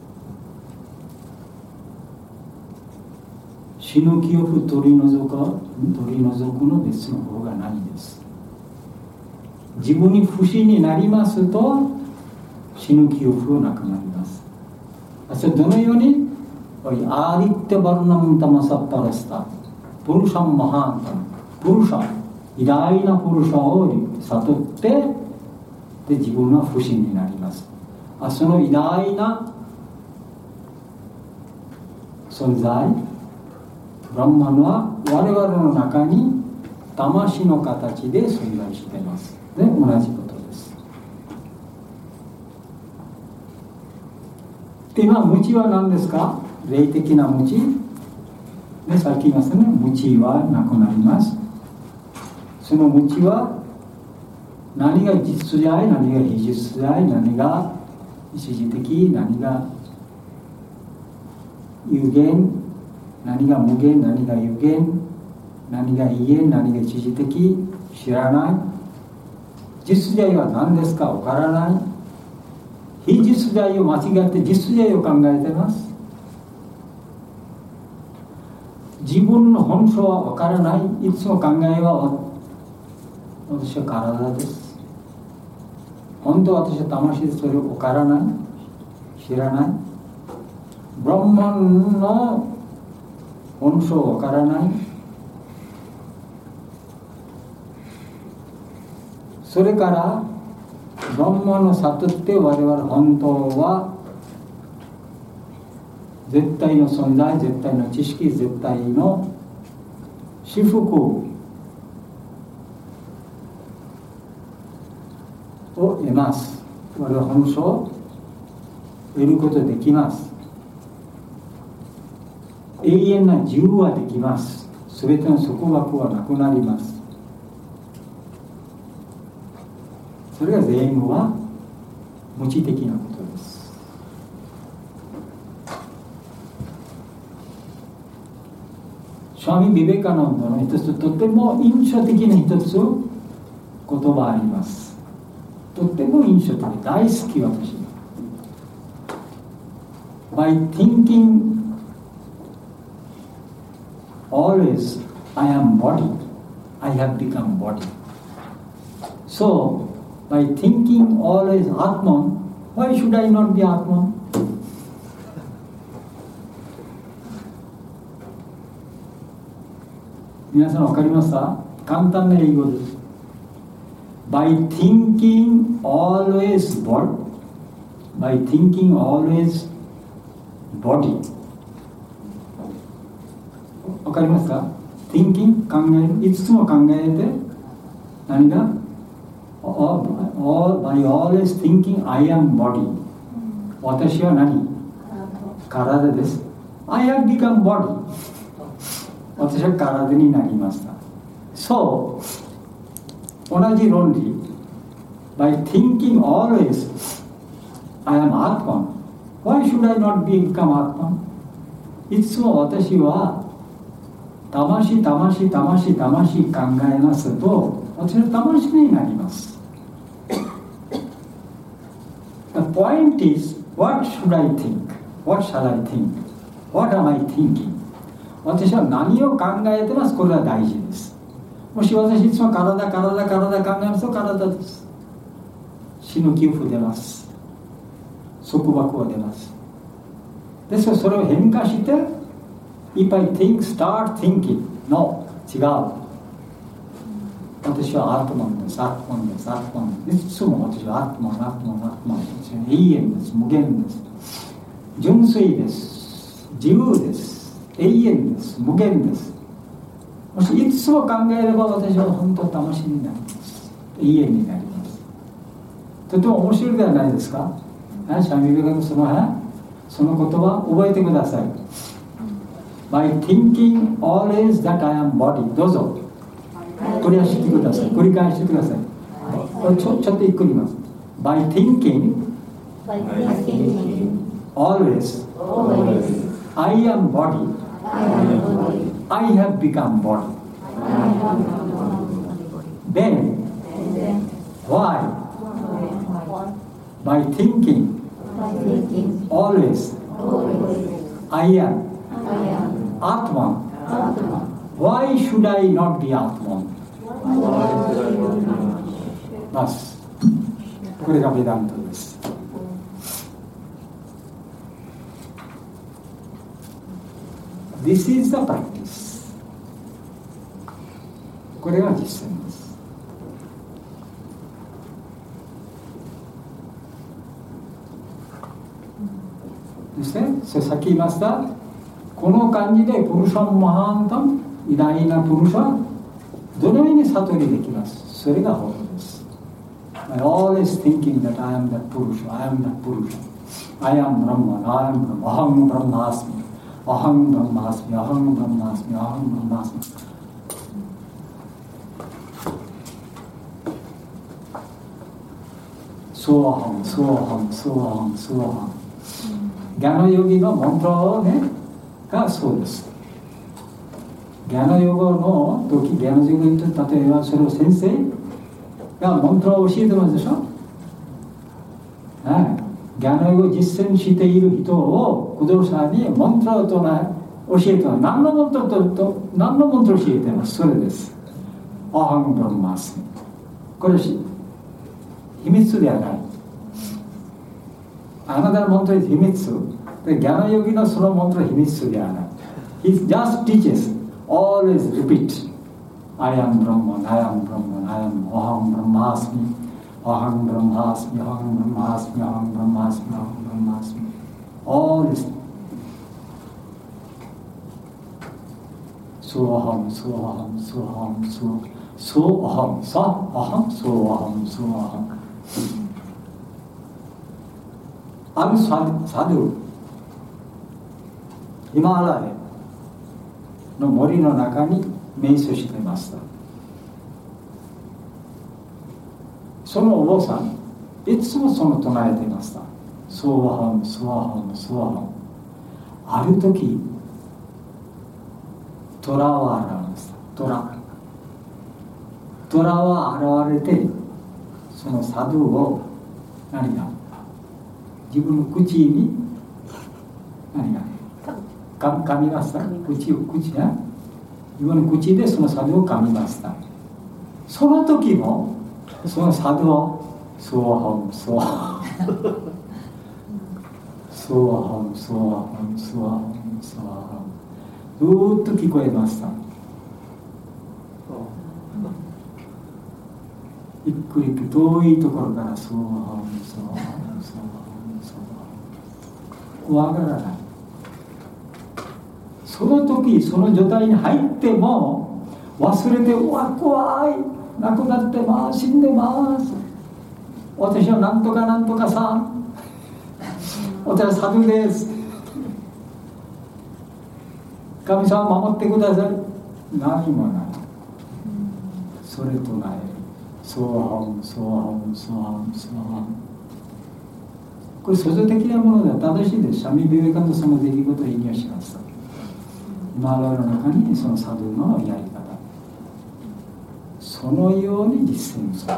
Speaker 1: 死ぬ記憶取り除く取り除くの別の方がないです。自分に不死になりますと死ぬ記憶がなくなります。それどのようにアーディッテバルナムタマサッパラスタ、プルシャンマハンタン、プルシャ、偉大なプルシャを悟って、で自分は不死になります。あ、その偉大な存在、ブランマンは我々の中に魂の形で存在しています。で、同じことです。で、今、無知は何ですか？霊的な無知で、さっき言いましたね、無知はなくなります。その無知は何が実在、何が非実在、何が一時的、何が有限、何が無限、何が有限、何が異縁、何が一時的、知らない。実在は何ですか？わからない。非実在を間違って実在を考えています。自分の本性はわからない。いつも考えは私は体です。本当は私は魂です。それをわからない。知らない。ブランマンの本性はわからない。それからブランマンを悟って我々本当は絶対の存在、絶対の知識、絶対の至福を得ます。我々本性を得ることができます。永遠な自由はできます。すべての束縛はなくなります。それが全部は無知的なことです。スワミ・ビベカナンドの一つ、とても印象的な一つ言葉あります。とても印象的、大好き私。By thinking always I am body, I have become body. So, by thinking always Atman, why should I not be Atman? 皆さんわかりますか？簡単な英語です。By thinking always body, by thinking always body. わかりますか？ Thinking 考える、いつも考えて、何がAll, all, by always thinking I am body、 私は何？体です。 I have become body. 私は体になりました。そう、同じ論理。By thinking always, I am Atman. Why should I not become Atman? いつも私は魂、魂、魂、魂考えますと、私の魂になります。The point is, what should I think? What shall I think? What am I thinking? 私は何を考えてます。これは大事です。もし私いつも体、体、体考えますと体です。死ぬ気負出ます。束縛は出ます。ですからそれを変化して、If I think, start thinking. No, 違う。私はアートマンです、アートマンです、アートマンです。いつも私はアートマン、アートマン、アートマンです。永遠です、無限です。純粋です。自由です。永遠です。無限です。もしいつも考えれば私は本当魂になります。永遠になります。とても面白いではないですか。シャミビカのそのその言葉覚えてください。By thinking always that I am body. どうぞ。これは知ってください。繰り返してください。ちょ、ちょっとゆっくり言います。By thinking always I am body. I have become body. Then why? By thinking always I am Atman. Why should I not be Atman? ます。これがベダントです。This is the practice. これが実践です。ですね。それさっき言いました。この感じでプルシャンマハンタン、偉大なプルシャ、どのように悟りできます。それが本当です。I always thinking that I am that Purusha, I am that Purusha, I am Brahman, I am Brahman, Aham Brahmasmi, Aham Brahmasmi, Aham Brahmasmi, Aham Brahmasmi. ソアハン、ソアハン、ソアハン、ソアハン。ギャナヨギのマントラをね、がそうです。ギャナヨガの時、ギャナヨガにとって例えばそれを先生がマントラを教えてますでしょ。はい。ギャナヨガを実践している人をクドルさんにマントラと教えてます。何のマントラと何のマントラを教えてます。それです。アハンブラマス。これ秘密ではない。あなたのマントラは秘密。でギャナヨギのそのマントラは秘密ではない。He just teaches, always repeat, I am Brahman, I am Brahman, I am Aham Brahmasmi, Aham Brahmasmi, Aham Brahmasmi, Aham Brahmasmi, Aham Brahmasmi. Always. So Aham, so Aham, so Aham, so, so Aham, Sa Aham, so Aham, so Aham. あるサドゥ、ヒマラヤの森の中に瞑想していました。そのお坊さん、いつもその唱えていました。ソワハム、ソワハム、ソワハム。ある時、トラは現れました。トラ。トラは現れて、そのサドゥを何が自分の口に何が噛みました。口を口ね。自分の口でそのサドゥを噛みました。その時もそのサドゥをソワハムソワハムソワハムソワハムソワハムソワハムずーっと聞こえました。ゆっくり遠いところからソワハムソワハムソワハムソワハム怖がらない。その時その状態に入っても忘れて、うわ怖い、亡くなってます、死んでます、私はなんとかなんとかさん、私はサドゥです。 神様守ってください、何もない。それとない。ソアハム、ソアハム、ソアハム、ソアハム。これ創造的なものでは正しいです。シャミ・ビベカンドさんの出来事を引用しました。今の世の中にそのサドゥのやり方、そのように実践する。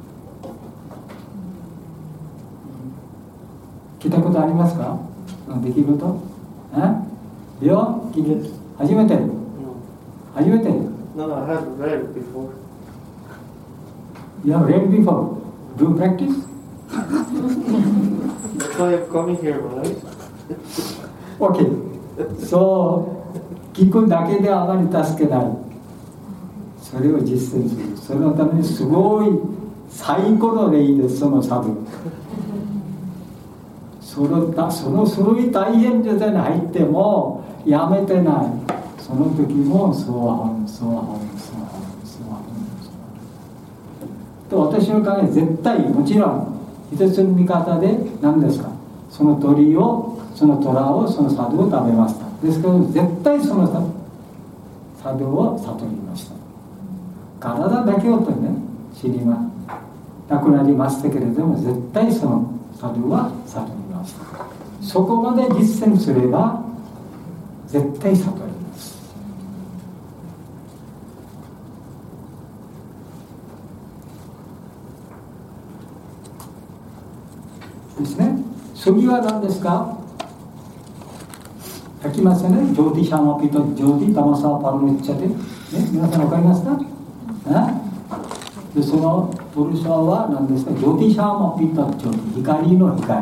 Speaker 1: 聞いたことありますか？出来事？え？よ？聞いて初めて？初めて？
Speaker 3: No, no, I have read it before.
Speaker 1: You have read before. Do you practice?
Speaker 3: That's why I'm coming here, right?
Speaker 1: Okay. So 聞くだけであまり助けない。それを実践する。そのためにすごい最高の例です、そのサブ。そのそのすごい大変状態に入ってもやめてない。その時もそうはん、そうはん、そうはん、そうはん。と私の考え絶対もちろん一つの見方で何ですか？その鳥を、その虎を、そのサドを食べました。ですけど絶対そのサドを悟りました。体だけをとね死にまなくなりましたけれども、絶対そのサドは悟りました。そこまで実践すれば絶対悟ります。ですね。次は何ですか？書きますね。ジョーティシャマピトジョーティタマサパルメッチャテ、ね、皆さんわかりますか？でそのプルシャは何ですか？ジョーティシャマピトジョーティ、光の光。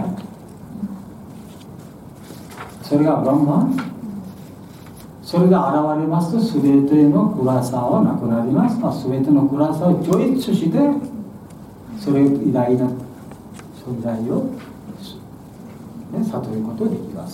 Speaker 1: それがブランマン。それが現れますと全ての暗さはなくなります。全ての暗さを超越してそれ偉大な存在を、ね、悟ることができます。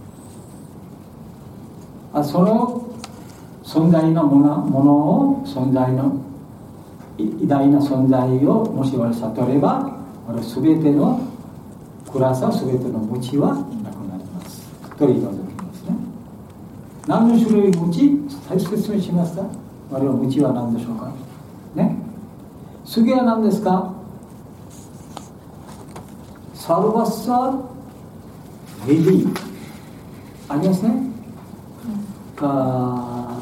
Speaker 1: あその存在のもの、ものを存在の偉大な存在をもし我悟れば、我全ての暗さ、全ての無知はなくなりますということですね。何の種類無知？最初説明しました。我々無知は何でしょうかね。次は何ですか？サルバッサレディありますね。あ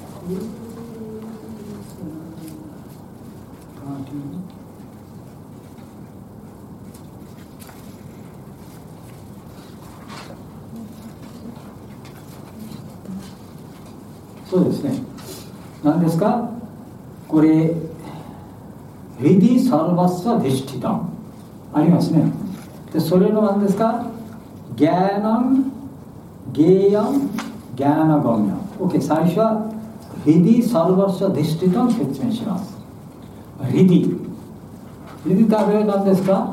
Speaker 1: そうですね。何ですか？これレディサルバッサデシティタンありますね。でそれの何ですか？ギャーナンゲーヤンギャーナゴミャン。 OK、 最初はレディサルバッサデシティタンを説明します。レディレディとは何ですか？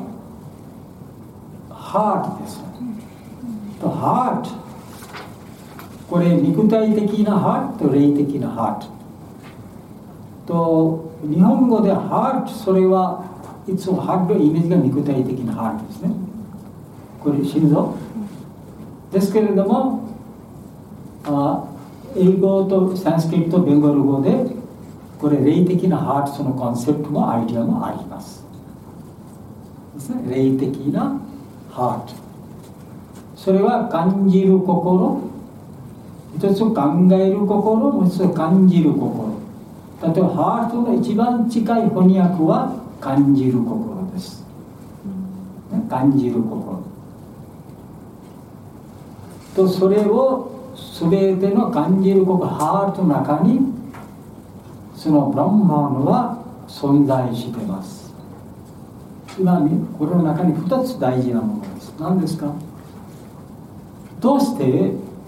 Speaker 1: ハートです。とハートこれ肉体的なハートと霊的なハートと日本語でハート、それはいつもハートのイメージが肉体的なハートですね。これ心臓ですけれども、あ英語とサンスクリットベンガル語でこれ霊的なハート、そのコンセプトもアイディアもありますですね。霊的なハート、それは感じる心、一つ考える心、もう一つ感じる心。例えばハートの一番近い翻訳は感じる心です、ね、感じる心と、それを全ての感じる心、ハートの中にそのブランマンは存在しています。今これの中にふたつ大事なものです。何ですか？どうして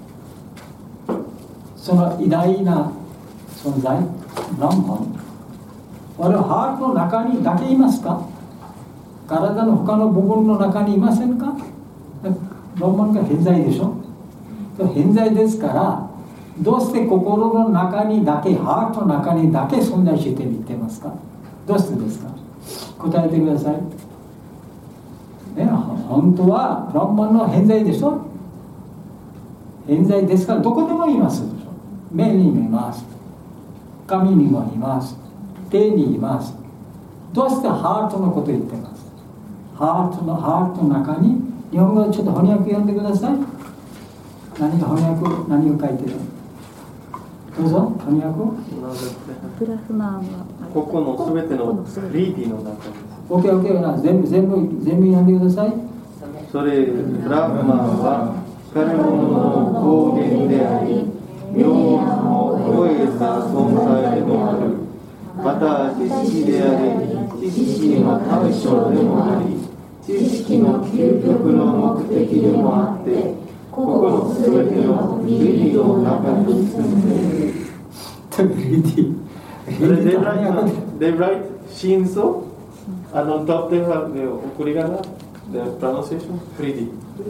Speaker 1: その偉大な存在ブランマン、我々ハートの中にだけいますか？体の他の部分の中にいませんか？ブランマンが偏在でしょ。偏在ですから、どうして心の中にだけ、ハートの中にだけ存在してみてますか？どうしてですか？答えてください、ね、本当はブランマンの偏在でしょ。偏在ですからどこでもいますでしょ。 目に見ます、髪にもいます、手にいます。どうしてハートのことを言ってます。ハートのハートの中に、日本語でちょっと翻訳読んでください。何が翻訳、何を書いてる？どうぞ、翻訳を。
Speaker 5: プラフマンは
Speaker 3: ここのすべてのリーディの中です。
Speaker 1: オッケーオッケーな、全部全部全部読んでください。
Speaker 3: それ、ブラフマンは光るものの光源であり、妙の超えた存在でもある。また知識であり、知識の対象でもあり、知識の究極の目的でもあって、ここのすべての理の中に住んでいる。They write, they write Shinzo, and on top they have the okurigana, the pronunciation, Fridi.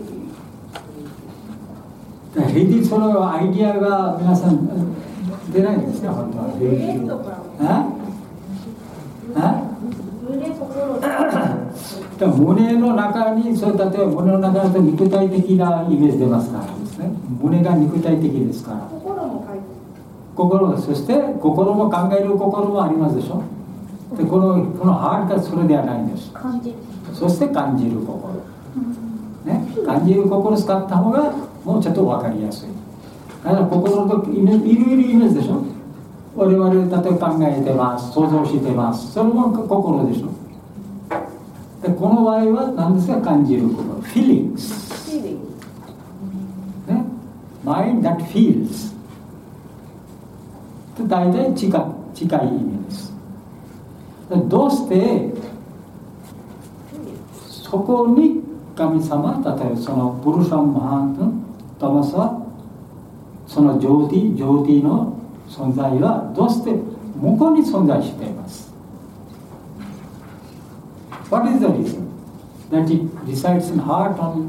Speaker 1: リディそのアイディアが皆さん出ないんですか、本当は。胸の中に、それ例えば胸の中だと肉体的なイメージ出ますからですね。胸が肉体的ですから。心も書いてる。心、そして心も考える心もありますでしょ。でこのこのハートがそれではないんです。
Speaker 6: 感じる。
Speaker 1: そして感じる心、ね、感じる心を使った方がもうちょっと分かりやすい。だから心といろいろイメージでしょ。我々例えば考えてます、想像してます、それも心でしょ。でこの場合は何ですか、感じる心、feelings、ね、mind that feels と大体近い、近い意味です。どうしてそこに神様、例えばそのプルシャムハントタマサ、そのジョーティ、ジョーティの存在はどうして向こうに存在しています。 What is the reason that it resides in heart only?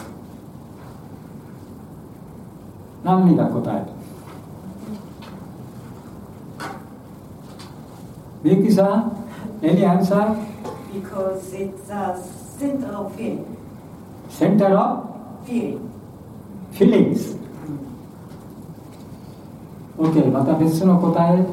Speaker 1: 何が答え？ミユキさん、any answer?
Speaker 7: Because it's a center of feeling.
Speaker 1: Center of
Speaker 7: Feeling.
Speaker 1: feelings. OK、また別の答え。
Speaker 8: こ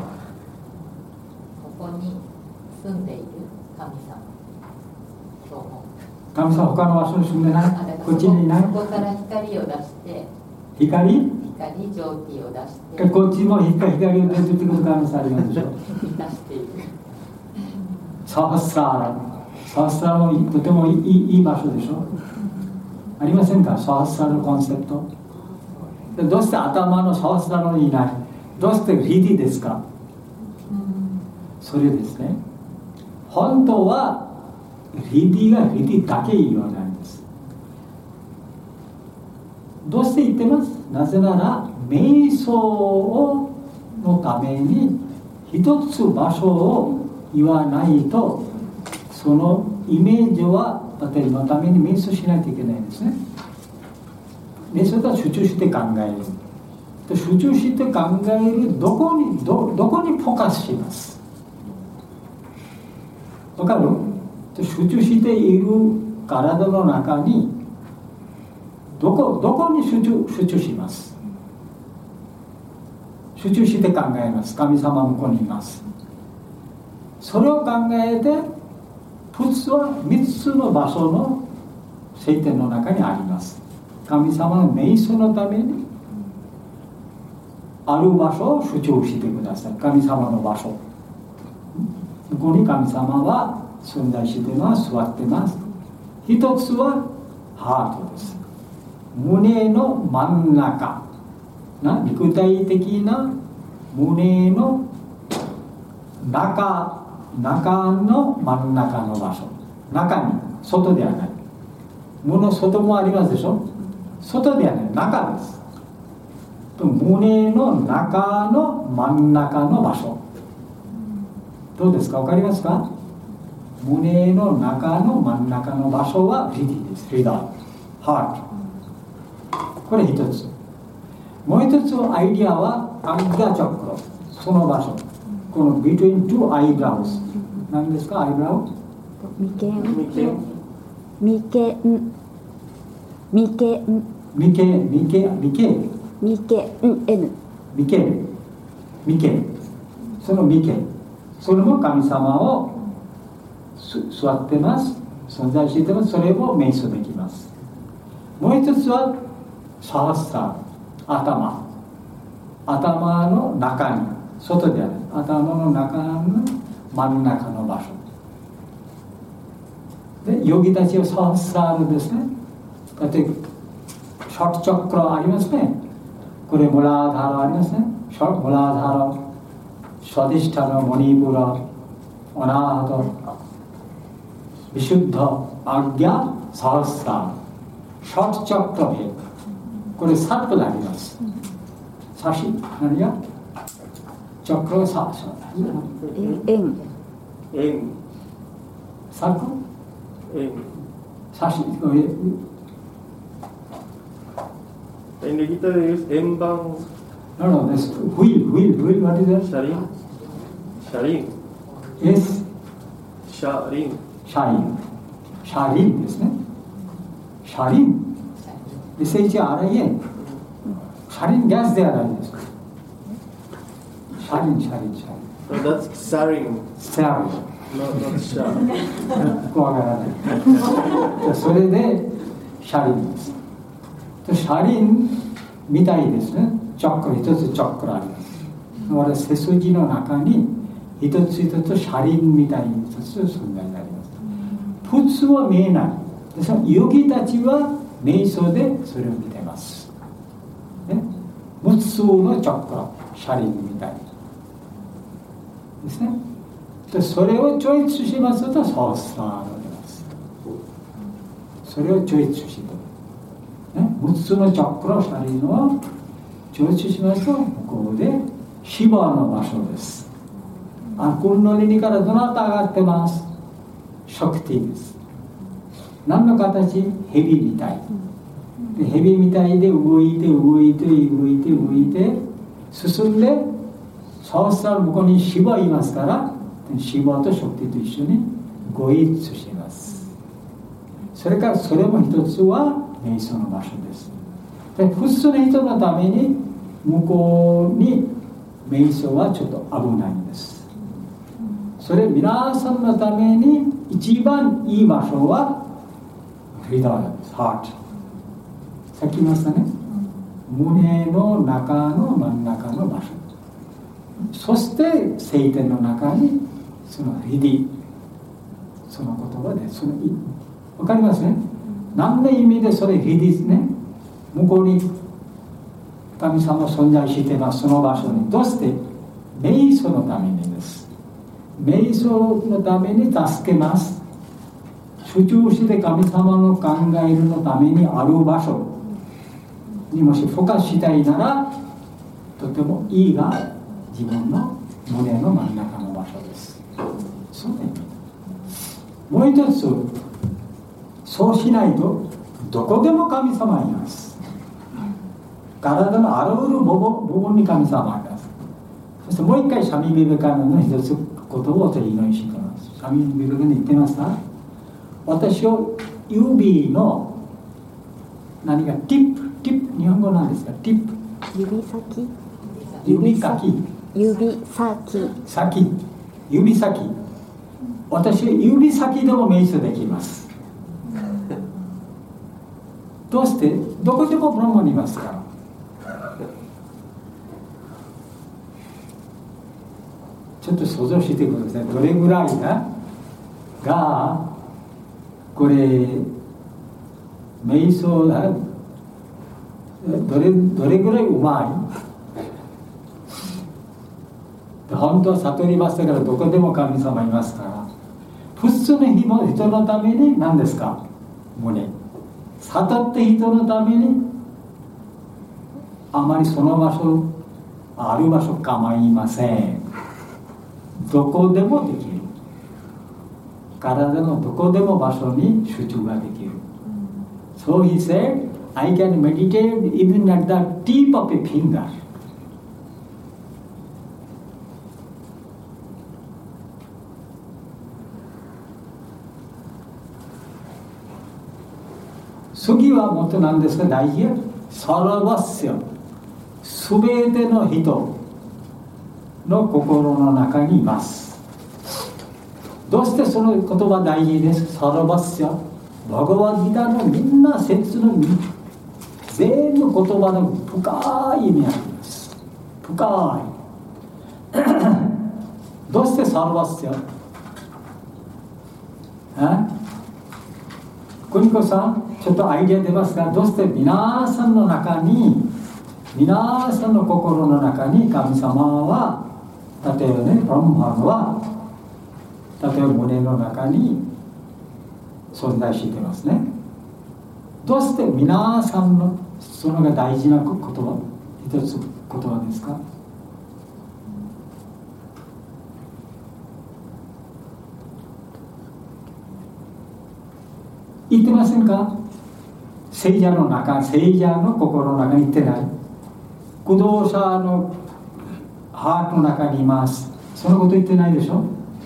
Speaker 8: こに住んでいる神様。そう思う。
Speaker 1: 神様他の場所に住んでない？こっちにいない？
Speaker 8: ここから光を出して。
Speaker 1: 光？
Speaker 8: 光、蒸気を出して。
Speaker 1: こっちも光を出てくる可能性ありますでしょ。
Speaker 8: 出している。
Speaker 1: サハスラーラ。サハスラーもとてもいい、いい場所でしょ。ありませんか、サハスラーのコンセプト。どうして頭のサハスラーにいない？どうしてリディですか？それですね。本当はリディがリディだけ言わないんです。どうして言ってます？なぜなら瞑想のために一つ場所を言わないと、そのイメージは例えばのために瞑想しないといけないんですね。瞑想は集中して考える。集中して考えるどこに ど, どこにフォーカスします。わかる？集中している体の中にどこどこに集中集中します。集中して考えます。神様向こうにいます。それを考えて、普通はみっつの場所の聖典の中にあります。神様の瞑想のためにある場所を集中してください。神様の場所、ここに神様は存在してます、座ってます。一つはハートです。胸の真ん中な、肉体的な胸の中、中の真ん中の場所、中に、外ではない。胸の外もありますでしょ。外ではない、中です。胸の中の真ん中の場所、どうですか、分かりますか？胸の中の真ん中の場所はリディです。リダー、ハート。これ一つ。もう一つのアイディアはアンガチャクロ、その場所、この between two eyebrows、 何ですか、アイブラウ？
Speaker 5: 眉間、眉間、眉間、
Speaker 1: 眉間、眉間、眉間、
Speaker 5: 眉間、N、
Speaker 1: 見ける見けるその見けるそれも神様を座ってます存在してますそれも瞑想できます。もう一つはサハスラ頭頭の中に外である頭の中の真ん中の場所でヨギたちはサハスラールですね。だってショートチャクラありますね。これムラーダーラありますね。ショートムラーダーラシャディシタラモニプラオナートビシュッダアギャサハスラーショートチャクラヘこれサッとなります。サシ何やチャクラサシ
Speaker 5: 円
Speaker 3: 円
Speaker 1: サク
Speaker 3: 円
Speaker 1: サシ
Speaker 3: En Legitare es円盤
Speaker 1: No, no, that's wheel, wheel, wheel, what is that?
Speaker 3: 車輪車輪
Speaker 1: Yes,
Speaker 3: 車輪
Speaker 1: 車輪。車輪ですね。車輪。エスエイチアールアイエヌ。車輪ガスではないです。車輪、車輪、車輪。
Speaker 3: So that's sarin
Speaker 1: セラリ
Speaker 3: not, not 車
Speaker 1: ー。わからない。それで車輪です。車輪みたいですね。チャクラ、一つチャクラあります。だから背筋の中に一つ一つ車輪みたいに一つ存在になります。普通は見えない。でそのヨギたちは瞑想でそれを見てます。ね、無数のチャクラ、車輪みたいですね。でそれをチョイスしますとサースターが出ます。それをチョイスして、ね、むつつのチャクラ車輪をチョイスしますとここでシバの場所です。アクルノリニからどなた上がってます。ショクティです。何の形？ヘビみたいでヘビみたいで動いて動いて動いて動いて進んでサウスター向こうにシバいますからシバとショクティと一緒にご一致します。それからそれも一つは瞑想の場所です。で普通の人のために向こうに瞑想はちょっと危ないんです。それ皆さんのために一番いい場所はフリダーです。ハートさっき言いましたね。胸の中の真ん中の場所そして聖典の中にそのヒディその言葉でその分かりますね。何の意味でそれヒディですね。向こうに神様存在していますその場所にどうして瞑想のためにです。瞑想のために助けます。集中して神様の考えるのためにある場所にもしフォーカスしたいならとてもいいが自分の胸の真ん中の場所です。そうね。もう一つそうしないとどこでも神様います。体のあらゆる部分部分に神様います。そしてもう一回シャミビベカの一つことを祈りしています。シャミビベカに言ってますか。私を指の何かティップティップ日本語なんですか。ティップ
Speaker 5: 指先
Speaker 1: 指先
Speaker 5: 指先
Speaker 1: 先指先私指先でも瞑想できます。どうしてどこでもブラマにいますから。ちょっと想像してください。どれぐらいががこれ瞑想だどれどれぐらいうまい本当は悟りましたからどこでも神様いますから普通の人のために何ですか胸悟って人のためにあまりその場所ある場所構いません。どこでもできる体のどこでも場所に集中ができる。 So he said I can meditate even at the tip of a finger. 次はもっと何ですか大事サラバッセすすべての人の心の中にいます。どうしてその言葉大事です？サラバッシャ、バガバッギターのみんな説の全部言葉の深い意味あります。深い。どうしてサラバッシャ？え？邦子さん、ちょっとアイデア出ますが、どうして皆さんの中に、皆さんの心の中に神様は、例えばね、ブランマンは、例えば胸の中に存在していますね。どうして皆さんのそのが大事な言葉、一つ言葉ですか？言ってませんか？聖者の中、聖者の心の中に言ってない。駆動者のハートの中にいます。そのこと言ってないでしょ。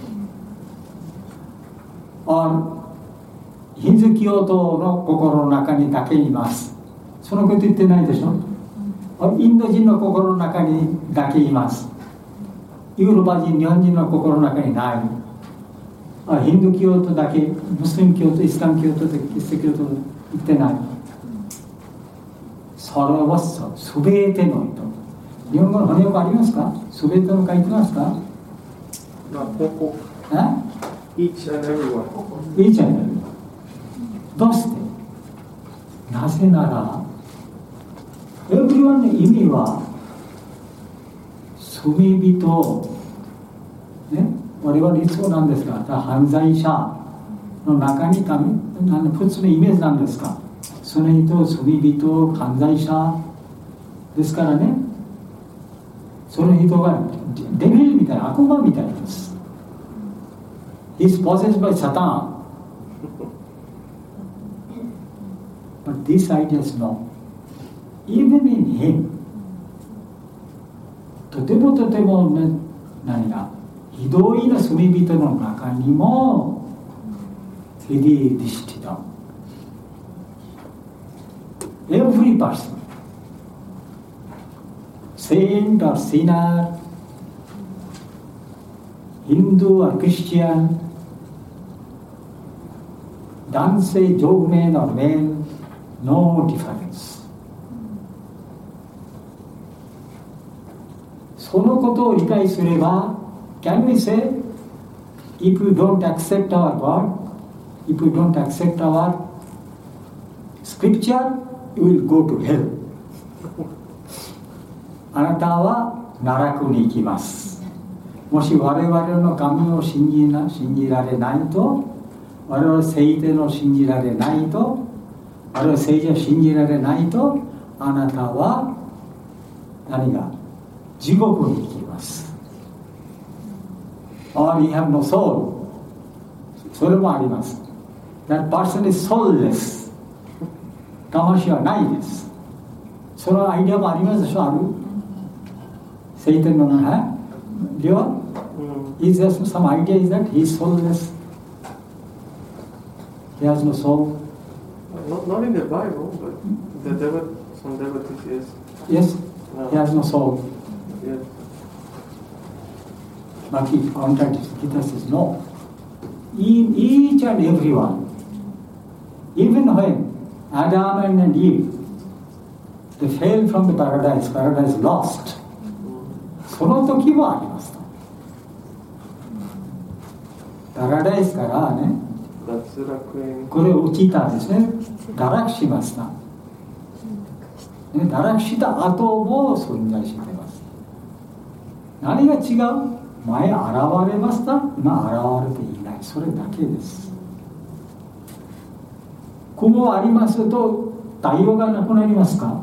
Speaker 1: あ、ヒンズキヨトの心の中にだけいます。そのこと言ってないでしょ。インド人の心の中にだけいます。ヨーロッパ人、日本人の心の中にない。あ、ヒンドゥ教徒だけ、ムスリム教徒、イスラム教徒、キリスト教徒言ってない。それはすべての人。日本語の翻訳ありますか？すべての書いてますか？
Speaker 3: まあ、ここ。
Speaker 1: え？
Speaker 3: Each and everyone.
Speaker 1: Each and everyone. どうして？なぜなら、everyone の意味は、罪人、ね、我々いつもなんですが、犯罪者の中に神、普通のイメージなんですか？その人、罪人、犯罪者ですからね、その人がデビルみたいな、悪魔みたいです。He is possessed by Satan. But this idea is no. Even in him, とてもとても、ね、何がひどいな罪人の中にもエディディシティだ。Every person, saint or sinner, Hindu or Christian,男性、上面 or men, no difference. そのことを理解すれば、can we say, if you don't accept our God, if you don't accept our scripture, you will go to hell. あなたは奈落に行きます。もし我々の神を信じな、信じられないと、我々聖典を信じられないと、我々聖者を信じられないと、あなたは何が地獄に行きます。Or you have no soul. それもあります。That person is soulless. 魂はないです。そのアイデアもありますでしょ、ある聖典の中では、Is there some idea is that he is soulless? He has no soul.
Speaker 3: Not, not in the Bible, but the devil, some devotees, yes.
Speaker 1: Yes, no. He has no soul.
Speaker 3: Yes.
Speaker 1: But he contradicts. Gita says no. In each and every one, even when Adam and Eve, they fell from the paradise, paradise lost. その時もありますと。パラダイスからね、これを落ちたんですね。堕落しました。ね、堕落した後も存在しています。何が違う？前現れました。今現れていない。それだけです。雲ありますと太陽がなくなりますか？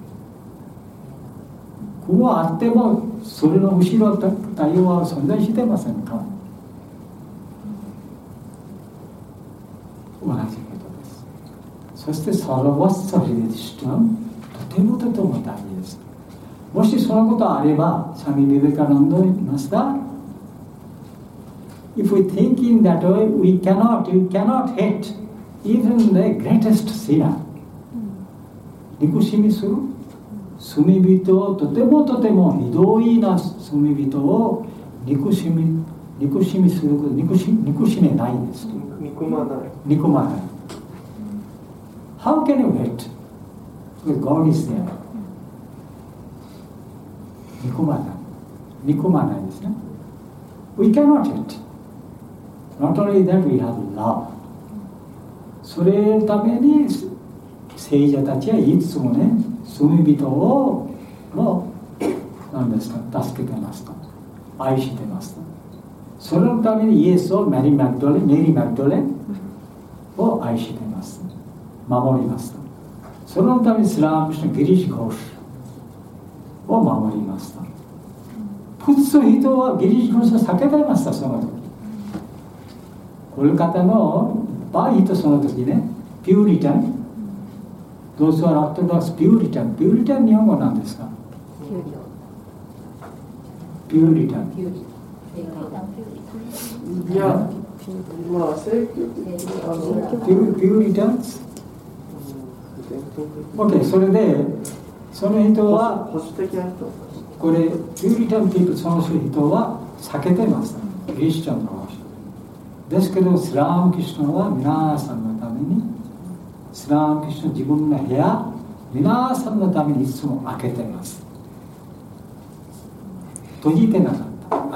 Speaker 1: 雲あってもそれの後ろ太陽は存在してませんか？同じことです。そしてサラワッサリレシトン、とてもとても大事です。もしそのことあれば、サミ・ビベカナンド言いました。If we think in that way, we cannot, you cannot hate even the greatest sinner. 憎しみする罪人を、とてもとてもひどいな罪人を憎しみ憎しみすること、憎し憎しめないんです。
Speaker 3: 憎まない。
Speaker 1: 憎まない。How can you hate? Because God is there. 憎まない。憎まないですね。We cannot hate. Not only that, we have love. それのために聖者たちはいつもね、罪人をも何ですか、助けてますと、愛してますと。それのためにイエスをメリー・マグダレン、メリー・マグダレンを愛しています。守りますと。そのためにスラームのギリシャ教師を守りますと。普通人はギリシャ教師を避けてました、その時。この方のバイとその時ね、ピューリタン、どうせはアトラスピューリタン、ピューリタン日本語なんですか？ピューリタン。
Speaker 3: いや、まあ、正規あの
Speaker 1: ピューリタンズ。OK、それで、その人は、
Speaker 3: 保守的な人。
Speaker 1: これ、ピューリタンピープル、その人は避けてます。クリスチャンの話。ですけど、スラームキリストは皆さんのために、スラームキリスト自分の部屋、皆さんのためにいつも開けてます。閉じてなかった。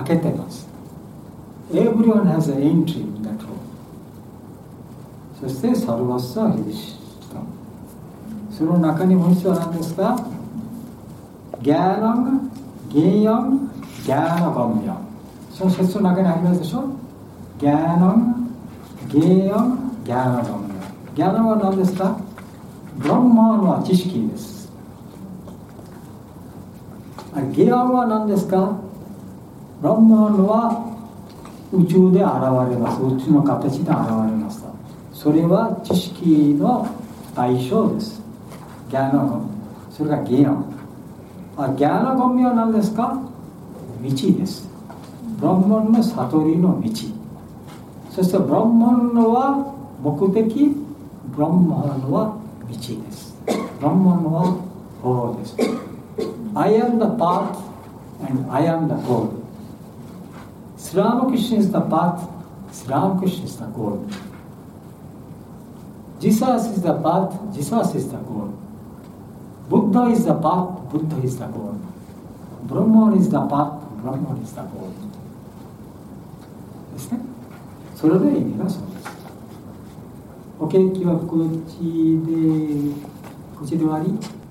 Speaker 1: 開けてます。Everyone has an entry in that room. そしてサルバスはキリスト。その中にもう一つは何ですか？ギャーナン、ゲーヨン、ギャーナゴンヨン。その説の中にありますでしょ？ギャーナン、ゲーヨン、ギャーナゴンヨン。ギャーナは何ですか？ブランマーの知識です。ゲーヨンは何ですか？ブランマーは宇宙で現れます。宇宙の形で現れます。それは知識の対象です。ギャーナゴン。それがゲーヨン。あ、ギャーナゴンは何ですか？道です。ブランマンの悟りの道。そしてブランマンのは目的、ブランマンのは道です。ブランマンのは法です。I am the path and I am the goal. Sri Ramakrishna is the path, Sri Ramakrishna is the goal. Jesus is the path, Jesus is the goal. Buddha is the path, Buddha is the goal. Brahman is the path, Brahman is the goal. ですね。それで意味がそうです。OK、今日はこっちで、こっちで終わり。